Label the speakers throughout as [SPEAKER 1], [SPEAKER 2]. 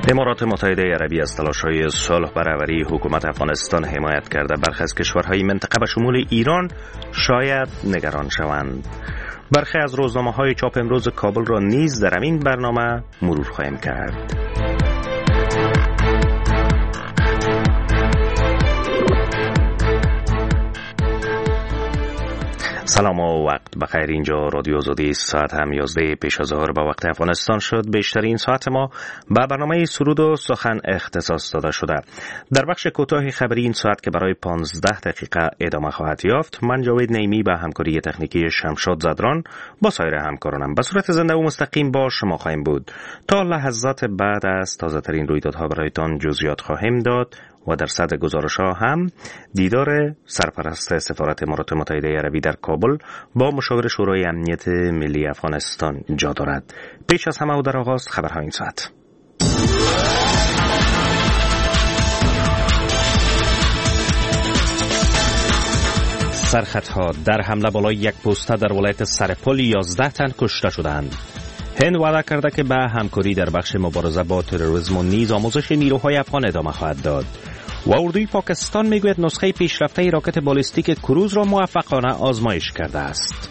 [SPEAKER 1] امارات متحده عربی از تلاش‌های صلح برابری حکومت افغانستان حمایت کرده. برخی از کشورهای منطقه به شمول ایران شاید نگران شوند. برخی از روزنامه‌های چاپ امروز کابل را نیز در این برنامه مرور خواهیم کرد. سلام و وقت بخیر. اینجا رادیو آزادی است. ساعت هم 11 پیش از ظهر به وقت افغانستان شد. بیشترین ساعت ما به برنامه سرود و سخن اختصاص داده شده. در بخش کوتاه خبری این ساعت که برای 15 دقیقه ادامه خواهد یافت، من جاوید نیمی به همکاری تکنیکی شمشاد زدران با سایر همکارانم به صورت زنده و مستقیم با شما خواهیم بود. تا لحظات بعد از تازه ترین رویدادها برایتان جزئیات خواهیم داد و در صدر گزارش‌ها هم دیدار سرپرست سفارت امارات متحده عربی در کابل با مشاور شورای امنیت ملی افغانستان جا دارد. پیش از همه و در آغاز خبرهای این ساعت. سرخطها در حمله بالای یک پوسته در ولایت سرپل 11 تن کشته شدند. هند وعده کرده که به همکاری در بخش مبارزه با تروریسم و نیز آموزش نیروهای افغان ادامه خواهد داد. و اردوی پاکستان میگوید نسخه پیشرفته راکت بالستیک کروز را موفقانه آزمایش کرده است.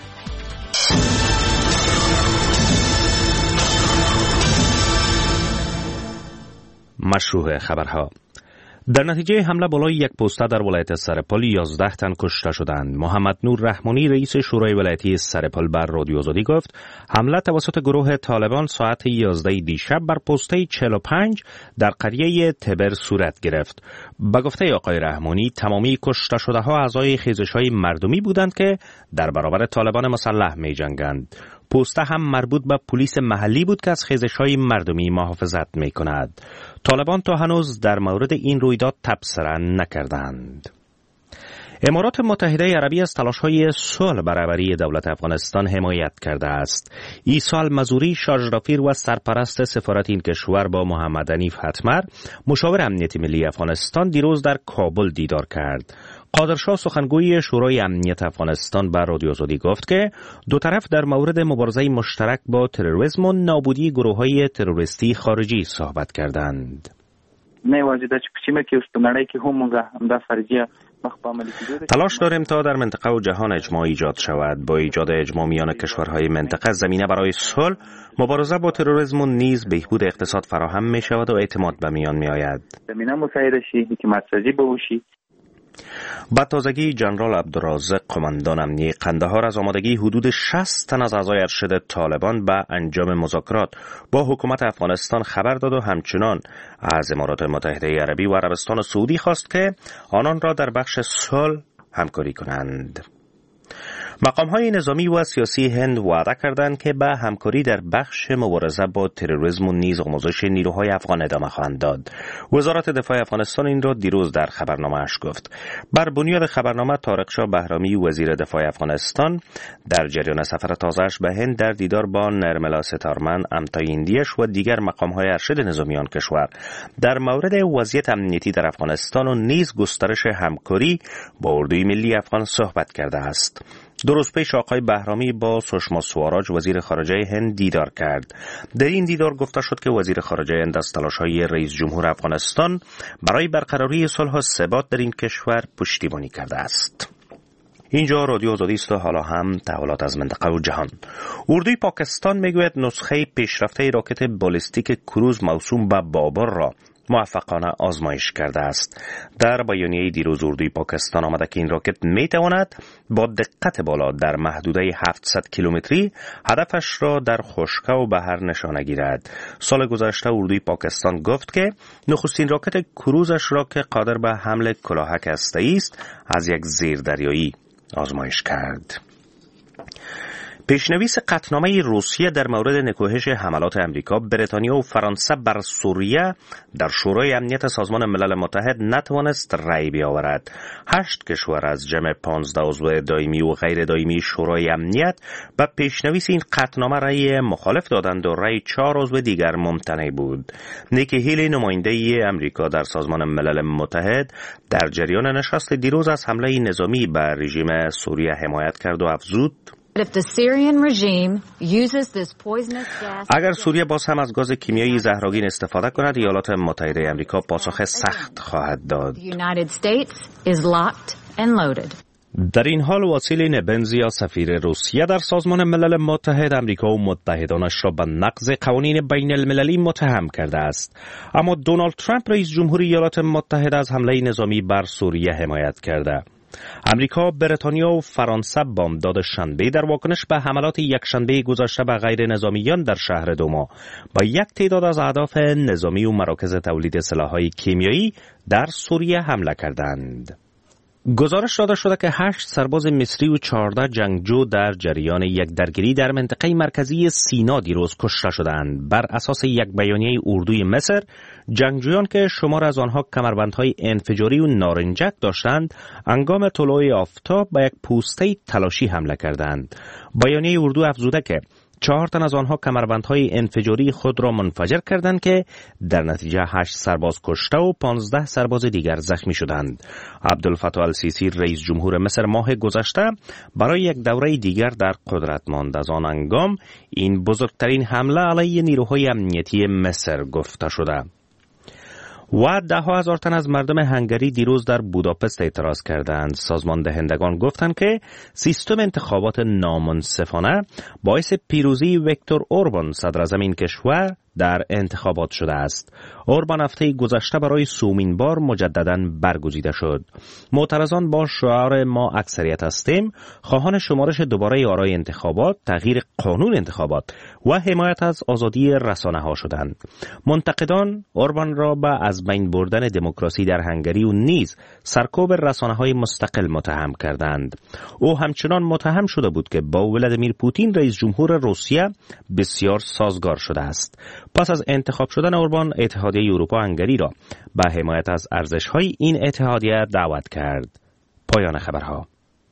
[SPEAKER 1] مشروع خبرها. در نتیجه حمله بالای یک پوسته در ولایت سرپل 11 تن کشته شدند. محمد نور رحمانی رئیس شورای ولایتی سرپل بر رادیو آزادی گفت حمله توسط گروه طالبان ساعت 11 دیشب بر پوسته 45 در قریه تبر صورت گرفت. به گفته آقای رحمانی تمامی کشته شده ها اعضای خیزش‌های مردمی بودند که در برابر طالبان مسلح می‌جنگند. پوسته هم مربوط به پلیس محلی بود که از خیزش‌های مردمی محافظت می‌کند. طالبان تا هنوز در مورد این رویداد تبصره نکردند. امارات متحده عربی از تلاش‌های صلح برابری دولت افغانستان حمایت کرده است. عیسی المزوری شارژ و سرپرست سفارت این کشور با محمد حنیف حتمر مشاور امنیت ملی افغانستان دیروز در کابل دیدار کرد. قادرشاه سخنگوی شورای امنیت افغانستان به رادیو آزادی گفت که دو طرف در مورد مبارزه مشترک با تروریسم و نابودی گروه‌های تروریستی خارجی صحبت کردند. تلاش داریم تا در منطقه و جهان اجماع ایجاد شود. با ایجاد اجماع میان کشورهای منطقه زمینه برای صلح، مبارزه با تروریسم و نیز بهبود اقتصاد فراهم می شود و اعتماد به میان می آید.
[SPEAKER 2] زمینه مساعد شی، حکومت سازی بوشی.
[SPEAKER 1] با تازگی جنرال عبدالرازق قماندان امنیه قندهار از آمادگی حدود 60 تن از اعضای ارشد طالبان به انجام مذاکرات با حکومت افغانستان خبر داد و همچنان از امارات متحده عربی و عربستان سعودی خواست که آنان را در بخش صلح همکاری کنند. مقام‌های نظامی و سیاسی هند وعده کردند که به همکاری در بخش مبارزه با تروریسم و نیز آموزش نیروهای افغان ادامه خواهند داد. وزارت دفاع افغانستان این را دیروز در خبرنامه‌اش گفت. بر بنیاد خبرنامه طارق شاه بهرامی وزیر دفاع افغانستان در جریان سفر تازه‌اش به هند در دیدار با نرملا ستارمن امتای ایندیش و دیگر مقام‌های ارشد نظامی آن کشور در مورد وضعیت امنیتی در افغانستان و نیز گسترش همکاری با اردوی ملی افغان صحبت کرده است. دو روز پیش آقای بهرامی با سشما سواراج وزیر خارجه هند دیدار کرد. در این دیدار گفته شد که وزیر خارجه هند از تلاش‌های رئیس جمهور افغانستان برای برقراری صلح و ثبات در این کشور پشتیبانی کرده است. اینجا رادیو آزادی است و حالا هم تحولات از منطقه و جهان. اردوی پاکستان میگوید نسخه پیشرفته راکت بالستیک کروز موسوم به بابر را موفقانه آزمایش کرده است. در بیانیه دیروز اردوی پاکستان آمده که این راکت میتواند با دقت بالا در محدوده 700 کیلومتری هدفش را در خشکی و بحر نشانه گیرد. سال گذشته اردوی پاکستان گفت که نخستین راکت کروزش را که قادر به حمل کلاهک هسته‌ای است از یک زیردریایی آزمایش کرد. پیشنویس قطعنامه روسیه در مورد نکوهش حملات امریکا، بریتانیا و فرانسه بر سوریه در شورای امنیت سازمان ملل متحد نتوانست رأی بیاورد. 8 کشور از جمع 15 عضو دائمی و غیر دائمی شورای امنیت به پیشنویس این قطعنامه رأی مخالف دادند و رأی 4 عضو دیگر ممتنع بود. نیکی هیلی نماینده امریکا در سازمان ملل متحد در جریان نشست دیروز از حمله نظامی بر رژیم سوریه حمایت کرد و افزود اگر سوریه باز هم از گاز کیمیایی زهرآگین استفاده کند، ایالات متحده آمریکا پاسخ سخت خواهد داد. در این حال واسیل نبنزیا سفیر روسیه در سازمان ملل متحد آمریکا و متحدانش را به نقض قوانین بین المللی متهم کرده است. اما دونالد ترامپ رئیس جمهوری ایالات متحده از حمله نظامی بر سوریه حمایت کرده. امریکا، بریتانیا و فرانسه بامداد شنبه در واکنش به حملات یکشنبه گذشته به غیر نظامیان در شهر دوما با یک تعداد از اهداف نظامی و مراکز تولید سلاح‌های کیمیایی در سوریه حمله کردند. گزارش داده شده که 8 سرباز مصری و 14 جنگجو در جریان یک درگیری در منطقه مرکزی سینا دیروز کشته شدند. بر اساس یک بیانیه اردوی مصر، جنگجویان که شمار از آنها کمربندهای انفجاری و نارنجک داشتند، هنگام طلوع آفتاب به یک پوسته تلاشی حمله کردند. بیانیه اردو افزوده که 4 تن از آنها کمربندهای انفجاری خود را منفجر کردند که در نتیجه 8 سرباز کشته و 15 سرباز دیگر زخمی شدند. عبدالفتاح السیسی رئیس جمهور مصر ماه گذشته برای یک دوره دیگر در قدرت ماند. از آن هنگام این بزرگترین حمله علیه نیروهای امنیتی مصر گفته شده. و 10,000 تن از مردم هنگری دیروز در بوداپست اعتراض کردند. سازمان دهندگان گفتند که سیستم انتخابات نامنصفانه باعث پیروزی ویکتور اوربان صدراعظم این کشور در انتخابات شده است. اوربان هفته گذشته برای سومین بار مجدداً برگزیده شد. معترضان با شعار ما اکثریت هستیم خواهان شمارش دوباره آرای انتخابات، تغییر قانون انتخابات و حمایت از آزادی رسانه‌ها شدند. منتقدان اوربان را به از بین بردن دموکراسی در هنگری و نیز سرکوب رسانه‌های مستقل متهم کردند. او همچنان متهم شده بود که با ولادیمیر پوتین رئیس جمهور روسیه بسیار سازگار شده است. پس از انتخاب شدن اوربان، اتحادیه اروپا هنگری را به حمایت از ارزش‌های این اتحادیه دعوت کرد. پایان خبرها.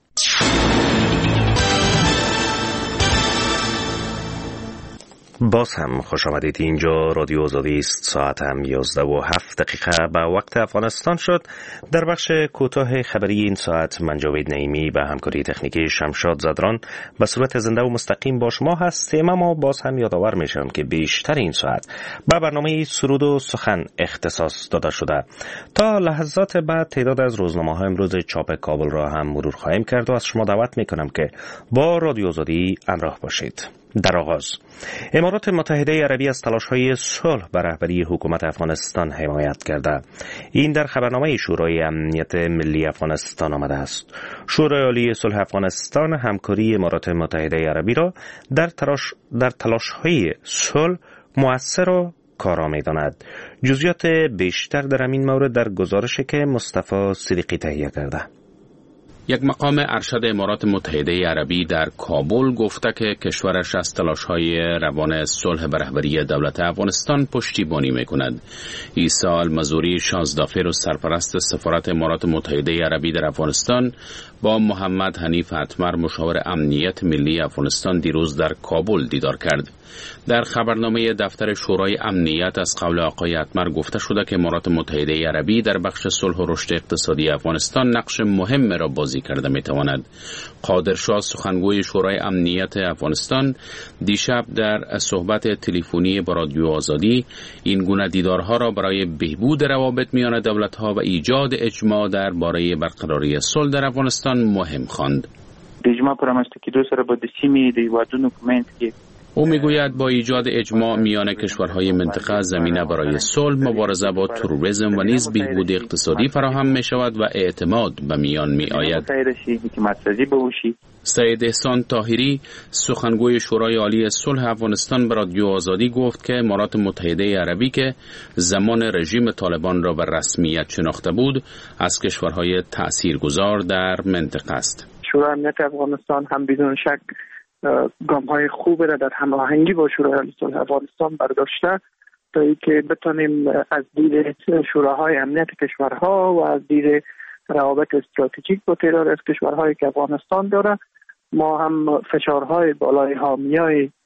[SPEAKER 1] باز هم خوش آمدید. اینجا رادیو آزادی است. ساعت هم 11:07 به وقت افغانستان شد. در بخش کوتاه خبری این ساعت من جاوید نعیمی به همکاری تکنیکی شمشاد زدران به صورت زنده و مستقیم با شما هستیم. اما باز هم یادآور میشم که بیشتر این ساعت به برنامه سرود و سخن اختصاص داده شده. تا لحظات بعد تعداد از روزنامه‌ها امروز چاپ کابل را هم مرور خواهیم کرد و از شما دعوت میکنم که با رادیو آزادی همراه باشید. در آغاز، امارات متحده عربی از تلاش‌های صلح به رهبری حکومت افغانستان حمایت کرده. این در خبرنامه شورای امنیت ملی افغانستان آمده است. شورای عالی صلح افغانستان همکاری امارات متحده عربی را در تلاش‌های صلح مؤثر و کارا می‌داند. جزئیات بیشتر در این مورد در گزارشی که مصطفی صدیقی تهیه کرده.
[SPEAKER 3] یک مقام ارشد امارات متحده عربی در کابل گفته که کشورش از تلاش‌های روان صلح به رهبری دولت افغانستان پشتیبانی می‌کند. عیسی المزوری شازدافر و سرپرست سفارت امارات متحده عربی در افغانستان با محمد حنیف اتمر مشاور امنیت ملی افغانستان دیروز در کابل دیدار کرد. در خبرنامه دفتر شورای امنیت از قول آقای اتمر گفته شده که امارات متحده عربی در بخش صلح و رشد اقتصادی افغانستان نقش مهم را بازی کرده میتواند. قادرشاه سخنگوی شورای امنیت افغانستان دیشب در صحبت تلفنی با رادیو آزادی این گونه دیدارها را برای بهبود روابط میان دولت‌ها و ایجاد اجماع درباره برقراری صلح در افغانستان مهم خواند.
[SPEAKER 2] اجماع پرامشتکی دو سره با دسیمی دی وادونو کومنت که
[SPEAKER 3] او میگوید با ایجاد اجماع میان کشورهای منطقه زمینه برای صلح، مبارزه با تروریسم و نیز بهبود اقتصادی فراهم می شود و اعتماد به میان می آید. سید احسان طاهری سخنگوی شورای عالی صلح افغانستان به رادیو آزادی گفت که امارات متحده عربی که زمان رژیم طالبان را به رسمیت شناخته بود، از کشورهای تاثیرگذار در منطقه است.
[SPEAKER 4] شورای امنیت افغانستان هم بدون شک گام‌های خوب را در هماهنگی با شورای عالی صلح افغانستان برداشته تا اینکه بتانیم از دید شوراهای امنیت کشورها و از دید روابط استراتژیک با تعداد از کشورهایی که افغانستان داره، ما هم فشارهای بالای حامیای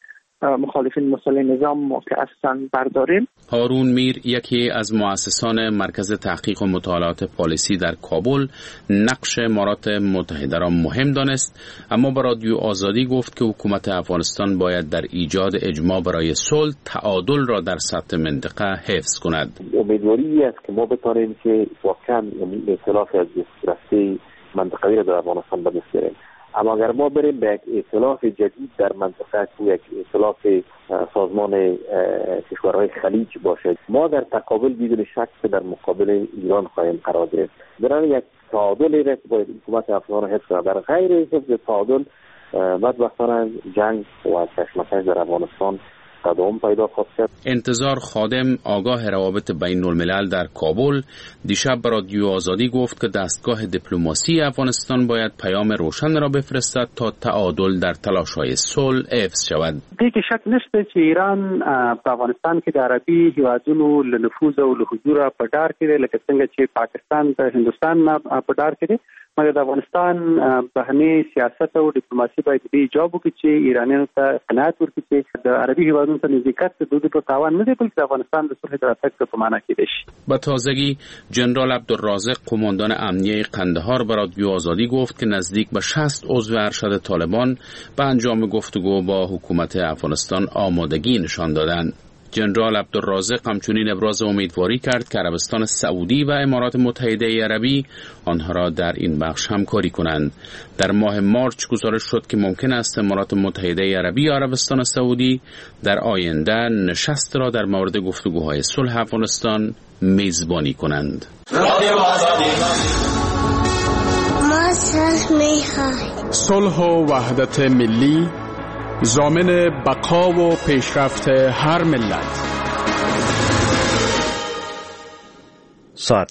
[SPEAKER 4] مخالفین مسلح نظام که اصلا برداریم.
[SPEAKER 3] هارون میر، یکی از مؤسسان مرکز تحقیق و مطالعات پالیسی در کابل، نقش امارات متحده را مهم دانست، اما به رادیو آزادی گفت که حکومت افغانستان باید در ایجاد اجماع برای صلح تعادل را در سطح منطقه حفظ کند.
[SPEAKER 5] امیدواری است که ما بتوانیم که واقعا ائتلاف از راسته منطقه‌ای را در افغانستان به دست بیاریم. اما اگر ما بریم به یک ائتلاف جدید در منطقه که یک ائتلاف سازمان کشورهای خلیج باشد، ما در تقابل بدون شک در مقابل ایران خواهیم قرار گرفت. برای یک تعادلی را که باید حکومت افغان حفظ کند. در غیر حفظ تعادل بدبختانه جنگ و کشمکش در افغانستان تداوم پیدا خواهد کرد.
[SPEAKER 3] انتظار خادم، آگاه روابط بین الملل در کابل، دیشب به رادیو آزادی گفت که دستگاه دیپلماسی افغانستان باید پیام روشن را بفرستد تا تعادل در تلاش‌های صلح حفظ شود.
[SPEAKER 6] دیگه شک نشته چې ایران په افغانستان کې د عربي هیوادونو له نفوذ او له حضور په ډار کې دی، لکه څنګه چې پاکستان د هندوستان په ډار کې دی. مګر د افغانستان بهرنی سیاست او ډیپلوماسي باید به ایجاب وکړي چې ایرانیانو ته قناعت ورکړي چې د عربي هیوادونو ته نزدېکت د دوی په تاوان نه دی، بلکې د افغانستان د صلح د راتګ په معنا کې دی.
[SPEAKER 3] به تازگی جنرال عبدالرازق، قماندان امنیه قندهار، به رادیو آزادی گفت که نزدیک به 60 عضو ارشد طالبان به انجام گفتگو با حکومت افغانستان آمادگی نشان دادند. جنرال عبدالرازق همچنین ابراز امیدواری کرد که عربستان سعودی و امارات متحده عربی آنها را در این بخش همکاری کنند. در ماه مارچ گزارش شد که ممکن است امارات متحده عربی و عربستان سعودی در آینده نشست را در مورد گفتگوهای صلح افغانستان میزبانی کنند.
[SPEAKER 7] صلح و وحدت ملی ضامن بقا و پیشرفت هر ملت.
[SPEAKER 1] ساعت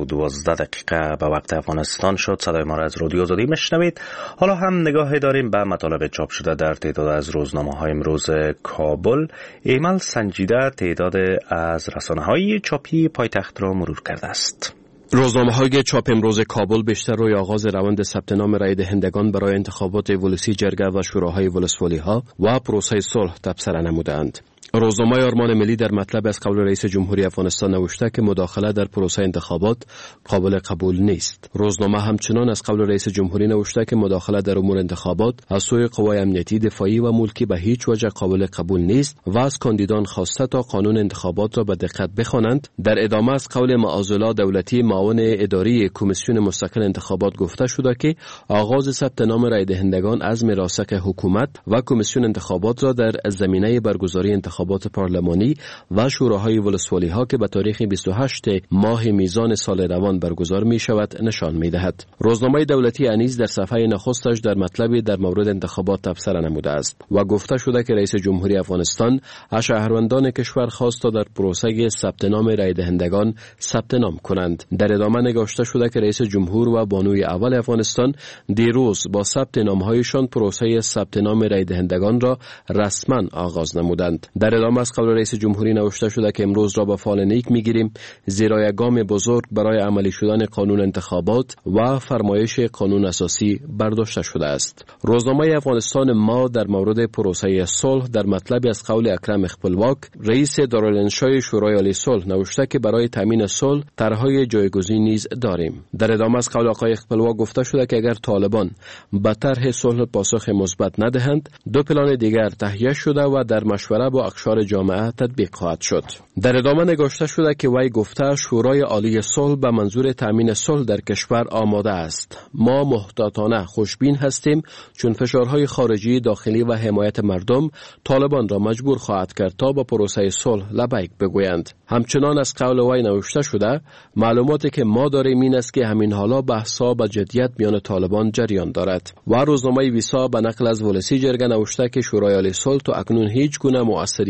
[SPEAKER 1] 11:12 به وقت افغانستان شد. صدای ما را از رادیو آزادی میشنوید. حالا هم نگاهی داریم به مطالب چاپ شده در تعداد از روزنامه‌های امروز کابل. ایمل سنجیده تعداد از رسانه‌های چاپی پایتخت را مرور کرده است.
[SPEAKER 8] روزنامه‌های چاپ امروز کابل بیشتر روی آغاز روند ثبت نام رای دهندگان برای انتخابات ولسی جرگه و شوراهای ولسوالی‌ها و پروسه صلح تبصره نمودند. روزنامه آرمان ملی در مطلب از قول رئیس جمهوری افغانستان نوشته که مداخله در پروسه انتخابات قابل قبول نیست. روزنامه همچنان از قول رئیس جمهوری نوشته که مداخله در امور انتخابات از سوی قوای امنیتی، دفاعی و ملکی به هیچ وجه قابل قبول نیست و از کاندیدان خواسته تا قانون انتخابات را به دقت بخوانند. در ادامه از قول معاذالله دولتی، معاون اداری کمیسیون مستقل انتخابات، گفته شده که آغاز ثبت نام رای دهندگان از میراثک حکومت و کمیسیون انتخابات را در زمینه برگزاری انتخابات پارلمانی و شوراهای ولسوالی‌ها که به تاریخ 28 ماه میزان سال روان برگزار می شود نشان می دهد. روزنامه دولتی انیس در صفحه نخستش در مطلبی در مورد انتخابات تبصره نموده است و گفته شده که رئیس جمهوری افغانستان از شهروندان کشور خواست تا در پروسه ثبت نام رای دهندگان ثبت نام کنند. در ادامه نگاشته شده که رئیس جمهور و بانوی اول افغانستان دیروز با ثبت نام‌هایشان پروسه ثبت نام رای دهندگان را رسما آغاز نمودند. در ادامه از قول رئیس جمهوری نوشته شده که امروز را با فال نیک میگیریم، زیرا یک گام بزرگ برای عملی شدن قانون انتخابات و فرمایش قانون اساسی برداشته شده است. روزنامه افغانستان ما در مورد پروسه صلح در مطلبی از قول اکرم خپلواک، رئیس دارالانشای شورای عالی صلح، نوشته که برای تامین صلح طرح‌های جایگزین نیز داریم. در ادامه از قول آقای خپلواک گفته شده که اگر طالبان به طرح صلح پاسخ مثبت ندهند، دو پلان دیگر تهیه شده و در مشوره با اقشار جامعه تطبیق خواهد شد. در ادامه نگاشته شده که وی گفته شورای عالی صلح به منظور تامین صلح در کشور آماده است. ما محتاطانه خوشبین هستیم چون فشارهای خارجی، داخلی و حمایت مردم طالبان را مجبور خواهد کرد تا با پروسه صلح لبیک بگویند. همچنان از قول وی نوشته شده معلوماتی که ما داریم این است که همین حالا بحث‌ها به جدیت میان طالبان جریان دارد. و روزنامه ویسا به نقل از ولسی جرگه نوشته که شورای عالی صلح تا اکنون هیچ گونه مؤثریت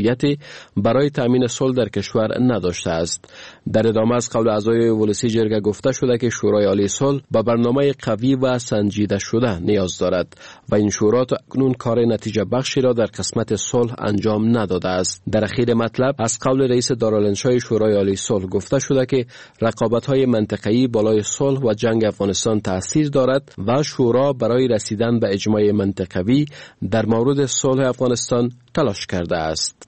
[SPEAKER 8] مؤثریتی برای تأمین صلح در کشور نداشته است. در ادامه از قول اعضای ولسی جرگه گفته شده که شورای عالی صلح به برنامه قوی و سنجیده شده نیاز دارد و این شورا تا اکنون کار نتیجه بخشی را در قسمت صلح انجام نداده است. در اخیر مطلب از قول رئیس دارالانشای شورای عالی صلح گفته شده که رقابت‌های منطقه‌ای بالای صلح و جنگ افغانستان تأثیر دارد و شورا برای رسیدن به اجماع منطقوی در مورد صلح افغانستان تلاش کرده است.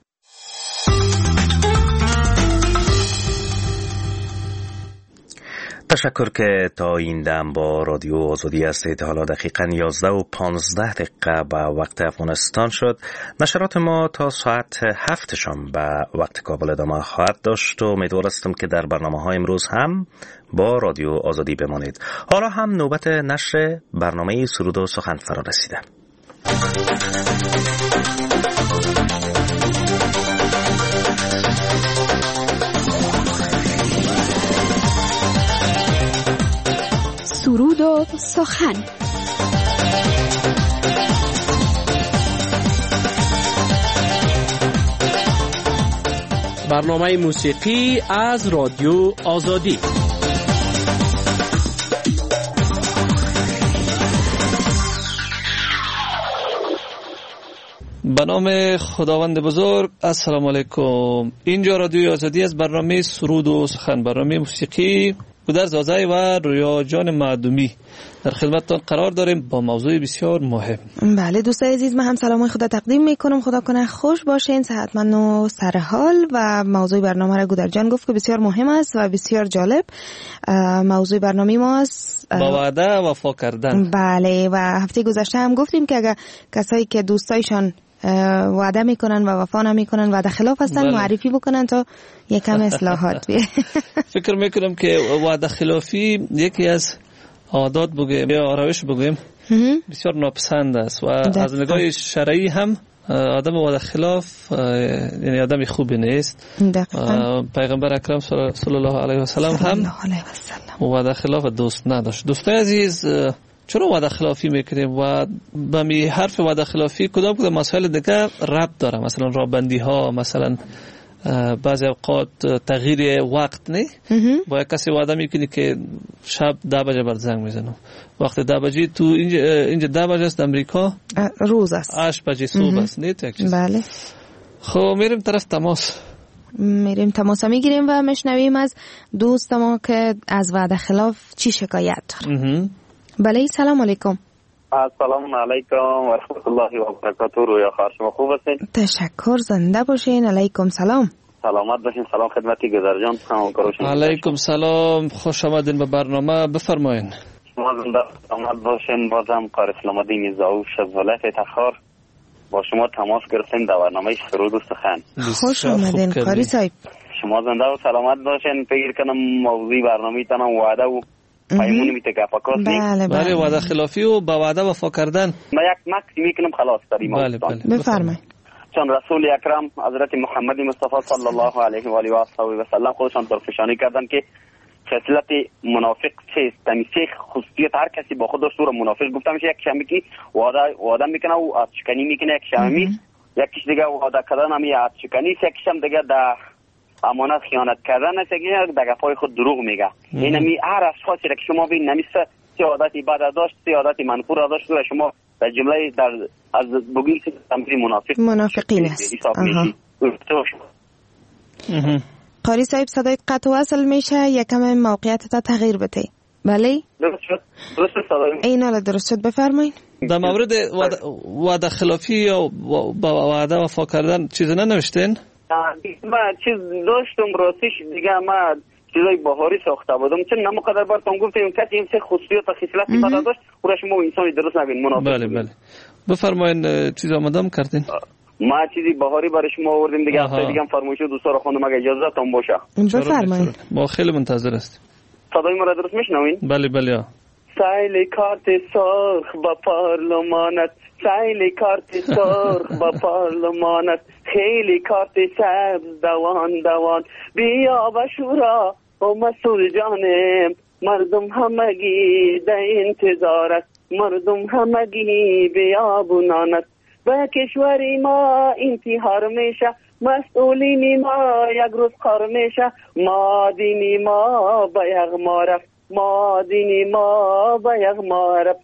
[SPEAKER 1] تشکر که تا این دم با رادیو آزادی هستید. حالا دقیقاً 11:15 به وقت افغانستان شد. نشرات ما تا ساعت 7 شام به وقت کابل ادامه خواهد داشت و امیدوار هستم که در برنامه‌های امروز هم با رادیو آزادی بمانید. حالا هم نوبت نشر برنامه سرود و سخن فرا رسیده.
[SPEAKER 9] سرود و سخن.
[SPEAKER 10] برنامه موسیقی از رادیو آزادی.
[SPEAKER 11] به نام خداوند بزرگ. السلام علیکم. اینجا رادیو آزادی از برنامه سرود و سخن، برنامه موسیقی گودرز زازای و رویا جان معدومی در خدمتتان قرار داریم با موضوع بسیار مهم.
[SPEAKER 12] بله دوستای عزیز، من هم سلامای خدا تقدیم میکنم. خدا کنه خوش باشین، صحتمند و سرحال. و موضوع برنامه را گودر جان گفت که بسیار مهم است و بسیار جالب. موضوع برنامه ما است
[SPEAKER 11] با وعده وفا کردن.
[SPEAKER 12] بله، و هفته گذشته هم گفتیم که اگر کسایی که دوستایشان وعده میکنن و وفا نمیکنن، وعده خلاف هستن، معرفی بکنن تا یکم اصلاحات بیه.
[SPEAKER 11] فکر میکنم که وعده خلافی یکی از عادات بگویم یا روش بگویم بسیار ناپسند است و از نگاه شرعی هم آدم وعده خلاف یعنی آدم خوبی نیست. پیغمبر اکرم صلی الله علیه و سلم هم وعده خلاف دوست نداشت. دوستای عزیز، چرا وعده خلافی میکنیم و به می حرف وعده خلافی کدام مسائل دیگه ربط داره؟ مثلا رابندی ها، مثلا بعضی اوقات تغییر وقت نه. با یک کسی وعده میکنی که شب 10 بجه بر زنگ میزنم، وقت 10 بجه تو اینجا 10 بجه است امریکا،
[SPEAKER 12] روز است
[SPEAKER 11] 8 بجه صبح است. نه
[SPEAKER 12] بله.
[SPEAKER 11] خب میریم طرف تماس
[SPEAKER 12] میگیریم و میشنویم از دوست ما که از وعده خلاف چی شکایت داره. بله، سلام علیکم.
[SPEAKER 13] السلام علیکم و رحمت الله و برکاته. رویا خواهر شما خوب هستین؟
[SPEAKER 12] تشکر، زنده باشین. علیکم سلام.
[SPEAKER 13] سلامت باشین. سلام خدمتی گذر جان.
[SPEAKER 11] علیکم سلام، خوش آمدین به برنامه. بفرمایین.
[SPEAKER 13] شما زنده سلامت باشین. بازم قاری اسلام الدین زاوش از ولایت تخار با شما تماس گرفتیم در برنامه سرود و سخن.
[SPEAKER 12] خوش آمدین قاری صاحب.
[SPEAKER 13] شما زنده و سلامت باشین. فکر کنم موضوع برنامه تنم وعده و پیمون میته گفاکاس نیست.
[SPEAKER 11] بله، وعده خلافی و با وعده وفا کردن.
[SPEAKER 13] ما یک مکس میکنم خلاص داریم.
[SPEAKER 11] بله
[SPEAKER 12] بفرمایید.
[SPEAKER 13] چون رسول اکرم حضرت محمد مصطفی صلی الله علیه و آله و صحبه و سلم خودشان درفشانی کردن که خصلت منافق چیست؟ یعنی سه خصوصیت هر کسی با خود داشت. رو منافق گفتم میشه یک شمی که وعده میکنه و اشکنی میکنه، یک شمی یکیش دیگه وعده کردن هم یه اشکنی، یکیش هم دیگه در امانت خیانت کردن است که در گپای خود دروغ میگه. این می هر اشخاصی که شما ببین نمیسته سه عادت بد داشت، سه عادت منفور داشت و شما در جمله در از بگین تمثیل
[SPEAKER 12] منافقین است. قاری صاحب صدای قطع وصل میشه، یکم موقعیت تا تغییر بده. بله
[SPEAKER 13] درست صدای
[SPEAKER 12] این حالا درست شد. بفرمایید.
[SPEAKER 11] در مورد وعده خلافی یا با وعده وفا کردن چیزی ننوشتین؟
[SPEAKER 13] ما چیز داشتم راستش دیگه ما چیزای بهاری ساخته بودم، چون نمقدر براتون گفتم کسی این سه خصوصیات و خصلت بد داشت و شما انسانی درست نبین منافق.
[SPEAKER 11] بله بفرمایین. چیز آمدم کردین؟
[SPEAKER 13] ما چیزی بهاری برای شما آوردیم دیگه. هفته دیگه هم فرمایش دوستا رو خواندم اگه اجازهتون باشه.
[SPEAKER 12] بفرمایین.
[SPEAKER 11] ما خیلی منتظر هستیم.
[SPEAKER 13] صدای ما را درست میشنوین؟
[SPEAKER 11] بله.
[SPEAKER 13] سایل کارت سرخ با پارلمانت، سایل کارت سرخ با پارلمانت، خیلی کارت سبز دوان بیا و شورا و مسئول جانم، مردم همگی در انتظارت، مردم همگی بیا بنانت،
[SPEAKER 14] به کشور ما انتحار میشه، مسئولین ما یک روز خار میشه. ما دین ما به یغما رفت، ما دین ما به یغما رفت.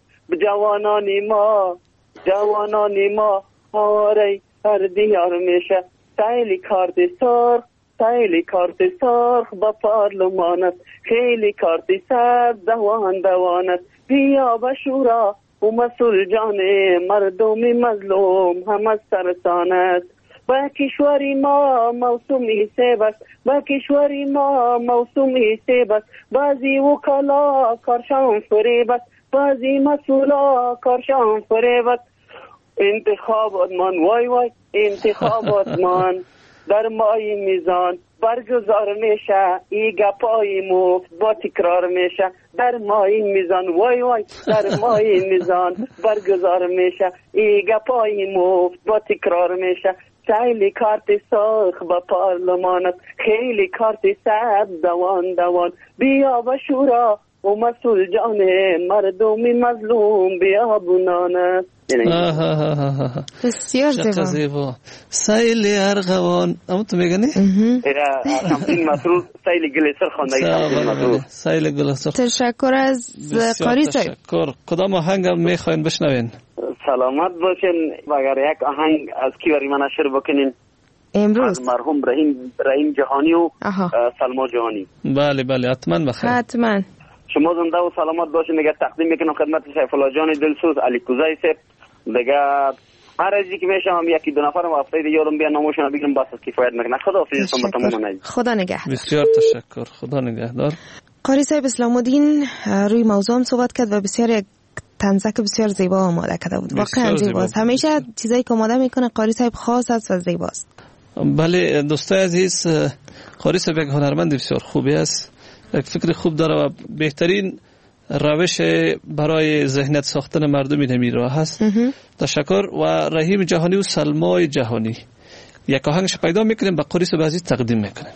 [SPEAKER 14] جوانان ما هاره هر دیار میشه. سیلی کارت سرخ با پارلمان است، خیلی کارت سر دوان است. بیا به شورا و مسئول جان مردم مظلوم هم از سرطان است. با کشوری ما موسومی سیب است، بعضی وکلا کارشان فریب است، بعضی مسئولا کارشان فریب است. انتخابات من وای انتخابات من در مای میزان برگزار میشه، ای گپای مفت با تکرار میشه. در مای میزان وای در مای میزان برگزار میشه، ای گپای مفت با تکرار میشه. خیلی کارت سرخ با پارلمان، خیلی کارت سبز دوان. بیا به شورا و مسئول جان مردم مظلوم بیا بنانه.
[SPEAKER 12] بسیار زیبا.
[SPEAKER 11] سیل ارغوان اما تو میگنی؟
[SPEAKER 14] همین مسرور سیل گلیسر خواندگی.
[SPEAKER 11] سیل گلیسر.
[SPEAKER 12] تشکر از قاری صاحب.
[SPEAKER 11] کدام آهنگ میخواین بشنوین؟
[SPEAKER 14] سلامت باشین. اگر یک آهنگ از کیوری من نشر بکنین
[SPEAKER 12] امروز
[SPEAKER 14] از مرحوم رحیم جهانی و سلما جهانی.
[SPEAKER 11] بله حتما بخیر.
[SPEAKER 12] حتما.
[SPEAKER 14] شما زنده و سلامت باشین. دیگه تقدیم میکنم خدمت سیف الله جان دلسوز علی کوزای صاحب. دیگه هر ازی که میشم یکی دو نفرم هفته دیگه یادم بیان ناموشون بگیرم بس کفایت میکنه. خداحافظ شما تمام.
[SPEAKER 12] خدا نگهدار.
[SPEAKER 11] بسیار تشکر. خدا نگهدار.
[SPEAKER 12] قاری صاحب اسلام الدین روی موضوع هم صحبت کرد و بسیار یک تنزک بسیار زیبا آماده کرده بود. واقعا زیباست. همیشه چیزایی که آماده میکنه قاری صاحب خاص است و زیباست.
[SPEAKER 11] بله دوستای عزیز، قاری صاحب یک هنرمند بسیار خوبی است، یک فکر خوب داره و بهترین روش برای ذهنیت ساختن مردم این راه هست. تشکر. و رحیم جهانی و سلمای جهانی یک آهنگش پیدا میکنیم به قاری صاحب عزیز تقدیم میکنیم.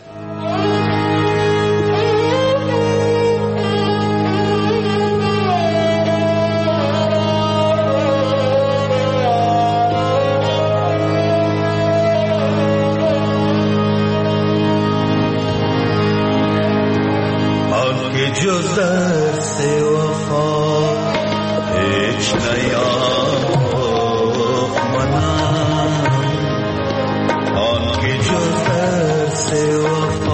[SPEAKER 15] جز درس وفا هیچ نیاموخت منم، آن که جز درس وفا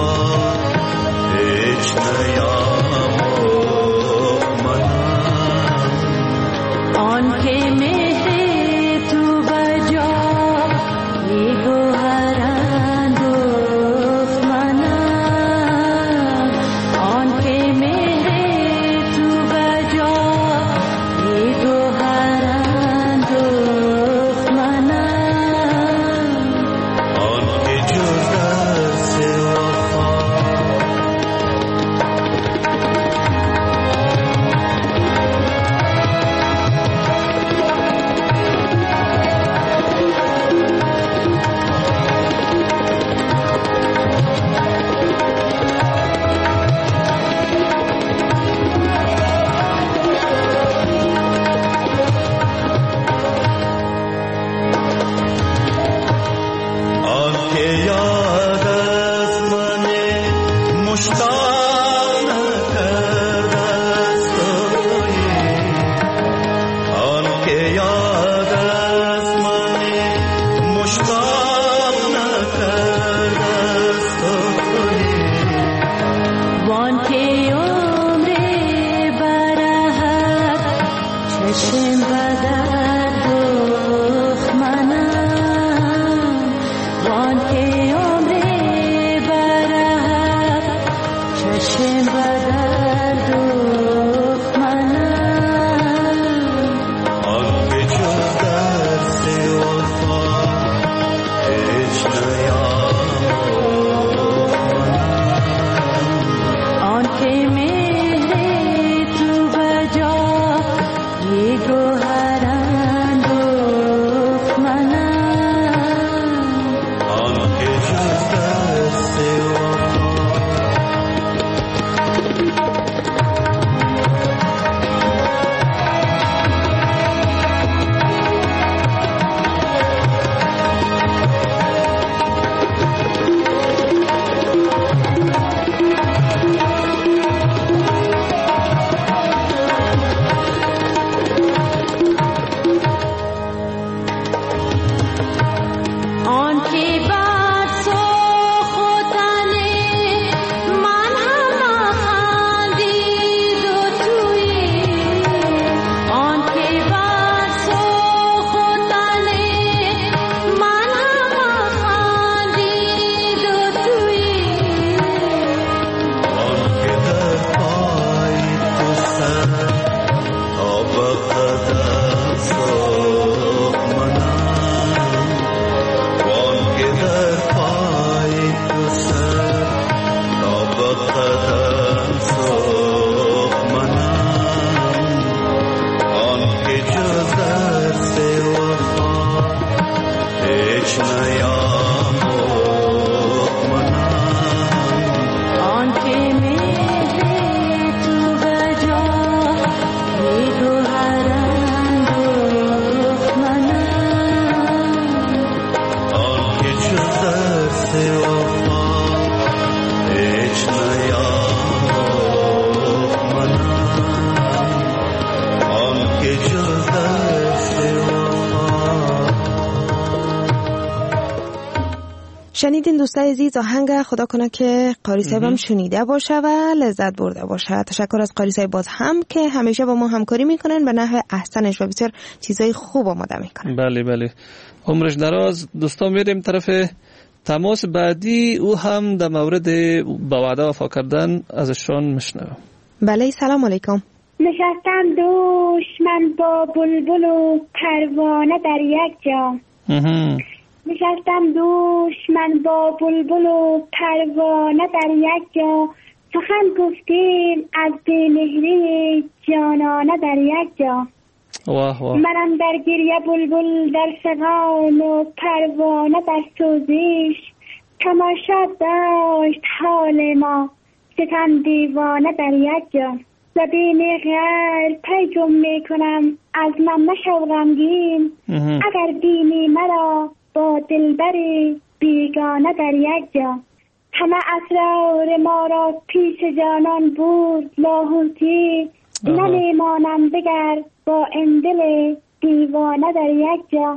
[SPEAKER 12] شنیدین دوستای عزیز آهنگ، خدا کنه که قاری صاحب هم شنیده باشه و لذت برده باشه. تشکر از قاری صاحب باز هم که همیشه با ما همکاری میکنن به نحو احسنش و بسیار چیزای خوب آماده میکنن.
[SPEAKER 11] بله بله، عمرش دراز. دوستان میریم طرف تماس بعدی، او هم در مورد با وعده وفا کردن ازشان میشنوم.
[SPEAKER 12] بله سلام علیکم.
[SPEAKER 16] نشستم دوشمن با بلبل و پروانه در یک جا. نشستم دوشمن با بلبل و پروانه در یک جا، سخن گفتیم از بی‌مهری جانانه در یک جا. منم در گریه بلبل در فغان و پروانه در سوزش، تماشا داشت حال ما ستم دیوانه در یک جا. زبین غیر پیغام میکنم از من مشو غمگین، اگر بینی مرا با دلبری بیگانه در یک جا. همه اسرار ما را پیش جانان بود لاهوتی، نمیمانم بگر با این دل دیوانه در یک جا.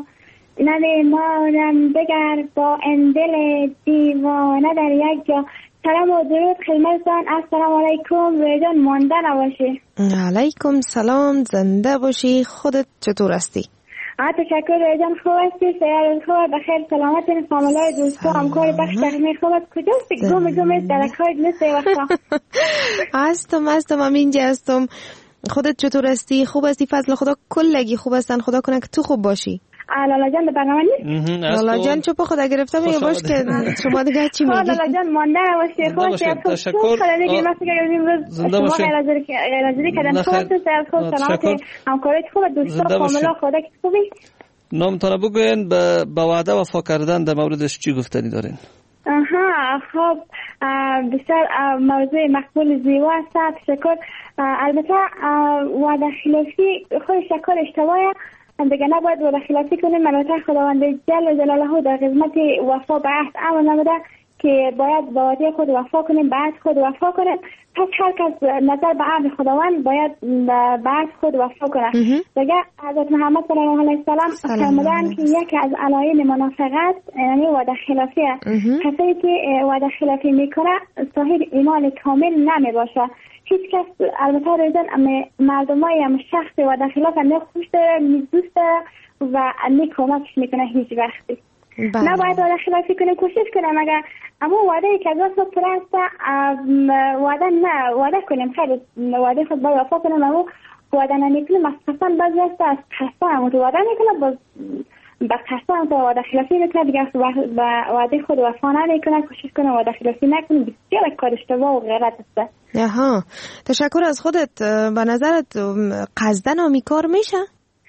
[SPEAKER 16] نمیمانم بگر با این دل دیوانه در یک جا. سلام و درود خدمتتان. السلام علیکم. رایجان مانده نباشی.
[SPEAKER 12] علیکم سلام، زنده باشی. خودت چطور هستی؟
[SPEAKER 16] تشکر رایجان، خوب هستی؟ سیارت خوب؟ بخیر سلامت؟ این فامیلای دوستا همکار بخش تقمیر خوبت؟ کجاستی؟ گم در کار نیست وقتا.
[SPEAKER 12] هستم من اینجا هستم. خودت چطور هستی؟ خوب هستی؟ فضل خدا کلگی خوب هستن. خدا کنه که تو خوب باشی.
[SPEAKER 16] لالا جان برنامه نیست؟
[SPEAKER 12] لالا جان چوب خدا گرفته میگه باش که شما دیگه چی میگی؟
[SPEAKER 16] لالا جان مانده نباشی. خوش
[SPEAKER 11] تشکر.
[SPEAKER 16] زنده باشی. غیرحاضری کردن خوب سلامت همکاریت خوب دوستا فامیلا خدا که خوبی؟
[SPEAKER 11] نامتان بگوین به وعده وفا کردن در موردش چی گفتنی دارین؟
[SPEAKER 16] خب بسیار موضوع مقبول زیبا است. تشکر. البته وعده خلافی خود شکل اشتباهه دیگه، نباید وعده خلافی کنیم. البته خداوند جل جلاله در خدمت وفا به عهد امر نموده که باید با وعده خود وفا کنیم، به عهد خود وفا کنیم. پس هر کس نظر به امر خداوند باید به عهد خود وفا کنه. دیگه حضرت محمد صلی الله علیه و سلم فرمودن که یکی از علائم منافقت یعنی وعده خلافیه. کسی که وعده خلافی میکنه صاحب ایمان کامل نمی باشه. هیچ کس البته رایجان مردمای هم شخص وعده خلاف نه خوش داره نه دوست داره و نه کمکش میکنه هیچ وقتی. نباید وعده خلافی کنیم، کوشش کنیم اگر اما وعده که از وقت پرست وعده کنیم، خیلی وعده خود باید وفا کنیم. اما وعده نمیکنیم از قسم بعضی هست از قسم وعده میکنه باز به قسم تا وعده خلافی میکنه دیگه به وعده خود وفا نمیکنه. کوشش کنه وعده خلافی نکنه، بسیار کار اشتباه و غلط است.
[SPEAKER 12] تشکر از خودت. به نظرت قصدن آمیکار میشه؟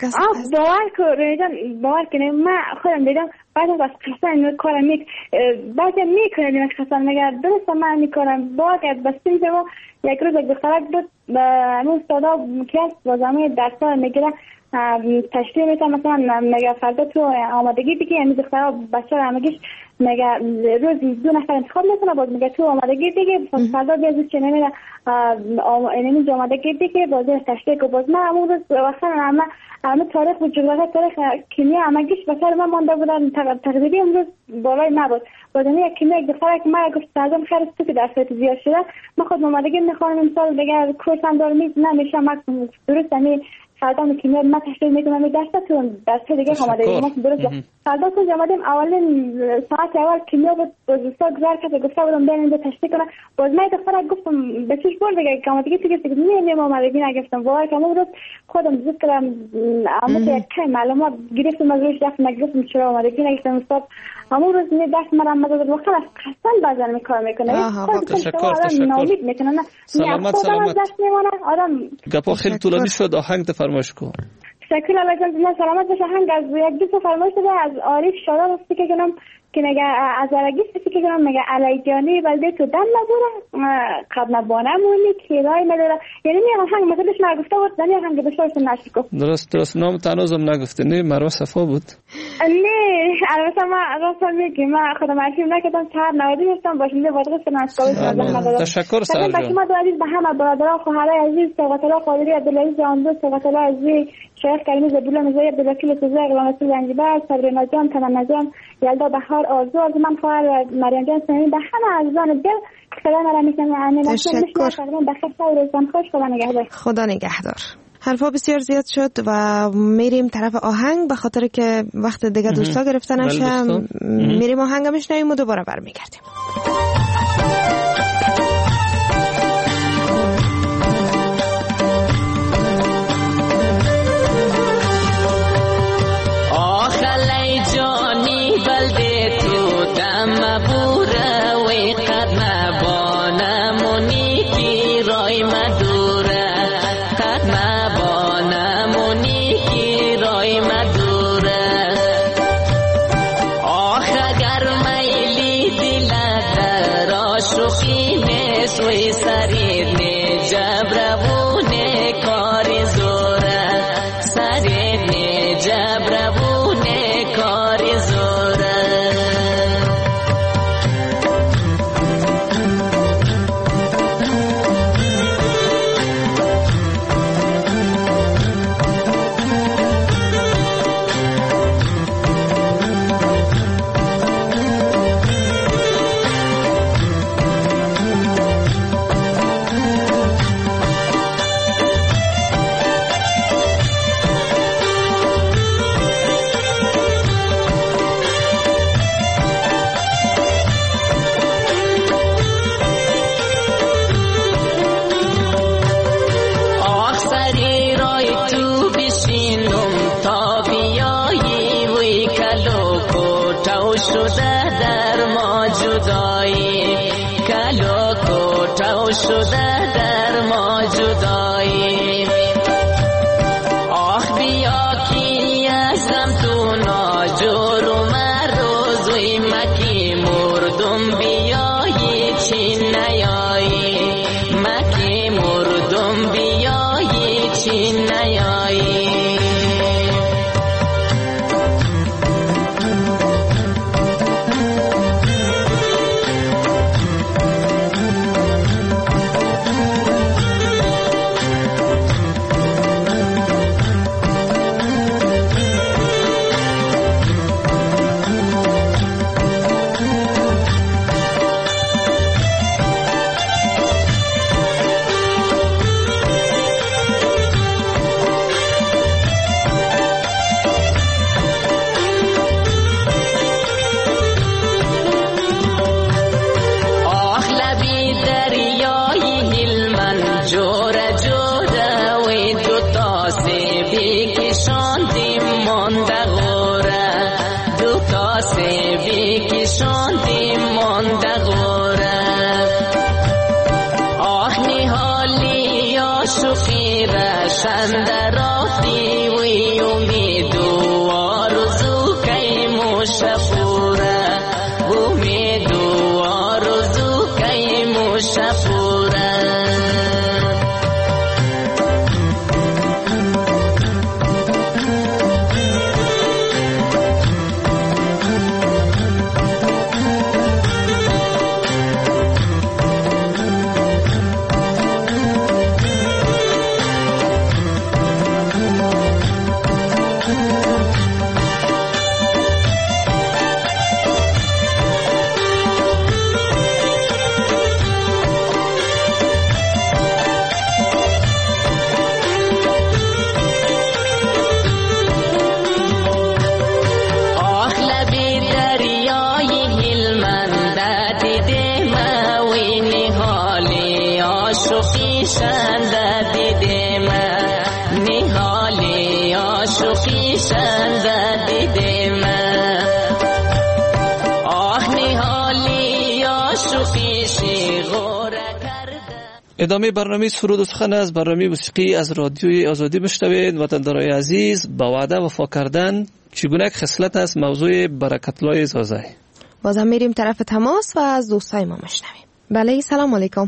[SPEAKER 16] باور کنیم من خودم دیدم بعد از قسم کارم بعد میکنه قسم مگر درست من میکنم باید بستیم که یک روز یک دخترک بود به استادا که با زمان درس میگیره تشریح میتونم مثلا مگه فردا تو آمادگی بگی یعنی دخترها بچه رو همگیش مگه روزی 2 نفر انتخاب میکنه باز مگه تو آمادگی بگی فردا بیازوز چه نمیره اینمی آمادگی بگی بازی تشریح که باز من همون روز وقتا همه تاریخ و جغرافی تاریخ کیمیا همگیش بسر من مانده بودن تقریبی امروز بالای نبود بازمی یک کیمیا یک دخترک من گفت سازم خیلی تو که درسات زیاد شده من خود آمادگی میخوام امسال دیگه کورسم دارم نمیشه من درست یعنی فردا کیمیا من تشریح میکنم درستون درس دیگه آماده ما درست فردا تو آمدیم اولین ساعت اول کیمیا بود دوستا گذار کرد گفته بودم بریم اینجا تشریح کنم باز من دخترک گفتم به چش بر دیگه آمادگی تو که نمیام آمادگی نگفتم واقعا که امروز خودم زود کردم اما یک کمی معلومات گرفتم از روش دفت نگفتم چرا آمادگی نگفتم استاد همون روز می دست مرم مدد وقت از قسم بازن میکار میکنه
[SPEAKER 11] تشکر
[SPEAKER 16] نامید میکنه
[SPEAKER 11] سلامت
[SPEAKER 16] آدم
[SPEAKER 11] گپا خیلی طولانی شد آهنگ فرمایش کن.
[SPEAKER 16] تشکر الله جان سلامت باشه. آهنگ از یک دوست فرمایش داده از عارف شاداب است که کنم که نگه از ارگیس که کنم نگه علی جانی بلده تو دم نبوره قبل نبانمونی که رای نداره یعنی می آهنگ مثلش نگفته بود نمی آهنگ بشارش نشکو
[SPEAKER 11] درست نام تنازم نگفته نه مروه صفا بود
[SPEAKER 16] نه البته ما راستم میگی من خودم عرفیم نکردم چهار نوادی هستم باشنده بادغیس نشکاوی
[SPEAKER 11] تشکر سر جان
[SPEAKER 16] ما دو عزیز به همه برادران خواهرای عزیز سوقت الله قادری عبدالعزیز آندو سوقت الله عزیز شیخ کریمی زبیلا نزایی عبدالوکیل سوزه اقلامتی زنجبر صبرینا جان تمنا جان یلدا بهار آرزو از من خواهر مریم جان سنین به همه عزیزان دل صدا مرا میشنوند.
[SPEAKER 12] تشکر.
[SPEAKER 16] بخیر و روزتان خوش. خدا نگهدار.
[SPEAKER 12] خدا نگهدار. حرفا بسیار زیاد شد و میریم طرف آهنگ، به خاطر که وقت دیگه دوستا گرفته نشه. میریم آهنگ میشنویم و دوباره برمیگردیم.
[SPEAKER 17] آخلی جانی بلده تو دم بوره وی قد نبانمونی کی رای مدوره قد نبانمونی کی رای مدوره آخ اگر میلی دلت را شوخی نسوی سرید نجبرونه کاری زوره سرید نجبرونه کاری زوره شده در ما جدایی آخ بیا کی ازم تو ناجور و مروزوی مکی مردم بیایی چی نیایی مکی مردم بیایی چی نیایی
[SPEAKER 11] ادامه برنامه سرود و سخن از برنامه موسیقی از رادیوی آزادی بشنوید. وطندارای عزیز، با وعده وفا کردن چگونه خصلت است موضوع برکت الله زازای.
[SPEAKER 12] بازم میریم طرف تماس و از دوستای ما میشنویم. بله سلام علیکم.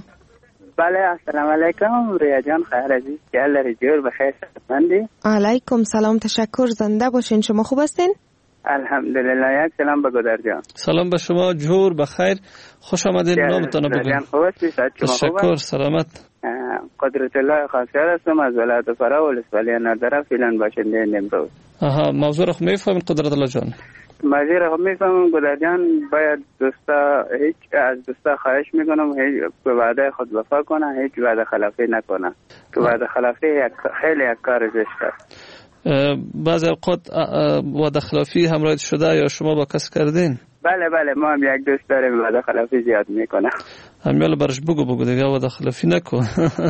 [SPEAKER 18] بله السلام علیکم ریا جان، خیر عزیز، جل رجور بخیر صحتمندی؟
[SPEAKER 12] علیکم سلام، تشکر، زنده باشین. شما خوب هستین؟
[SPEAKER 18] الحمدلله. یک سلام به گودر جان.
[SPEAKER 11] سلام به شما، جور بخیر، خوش آمدین. نامتان بگوین.
[SPEAKER 18] خوب هستی؟
[SPEAKER 11] تشکر، سلامت.
[SPEAKER 18] قدرت الله خاصیار هستم از ولایت فرا ولسوالی نردره فعلا باشنده نمروز.
[SPEAKER 11] موضوع رو میفهمید قدرت الله جان؟
[SPEAKER 18] موضوع رو میفهمم قدرت جان. باید از دوستا خواهش میکنم به وعده خود وفا کنه، هیچ وعده خلافی نکنه که وعده خلافی خیلی یک کار زشت است.
[SPEAKER 11] بعضی اوقات وعده خلافی همراه شده یا شما با کس کردین؟
[SPEAKER 18] بله ما هم یک دوست داریم وعده خلافی زیاد میکنه.
[SPEAKER 11] همیالا برش بگو دیگه وعده خلافی نکن.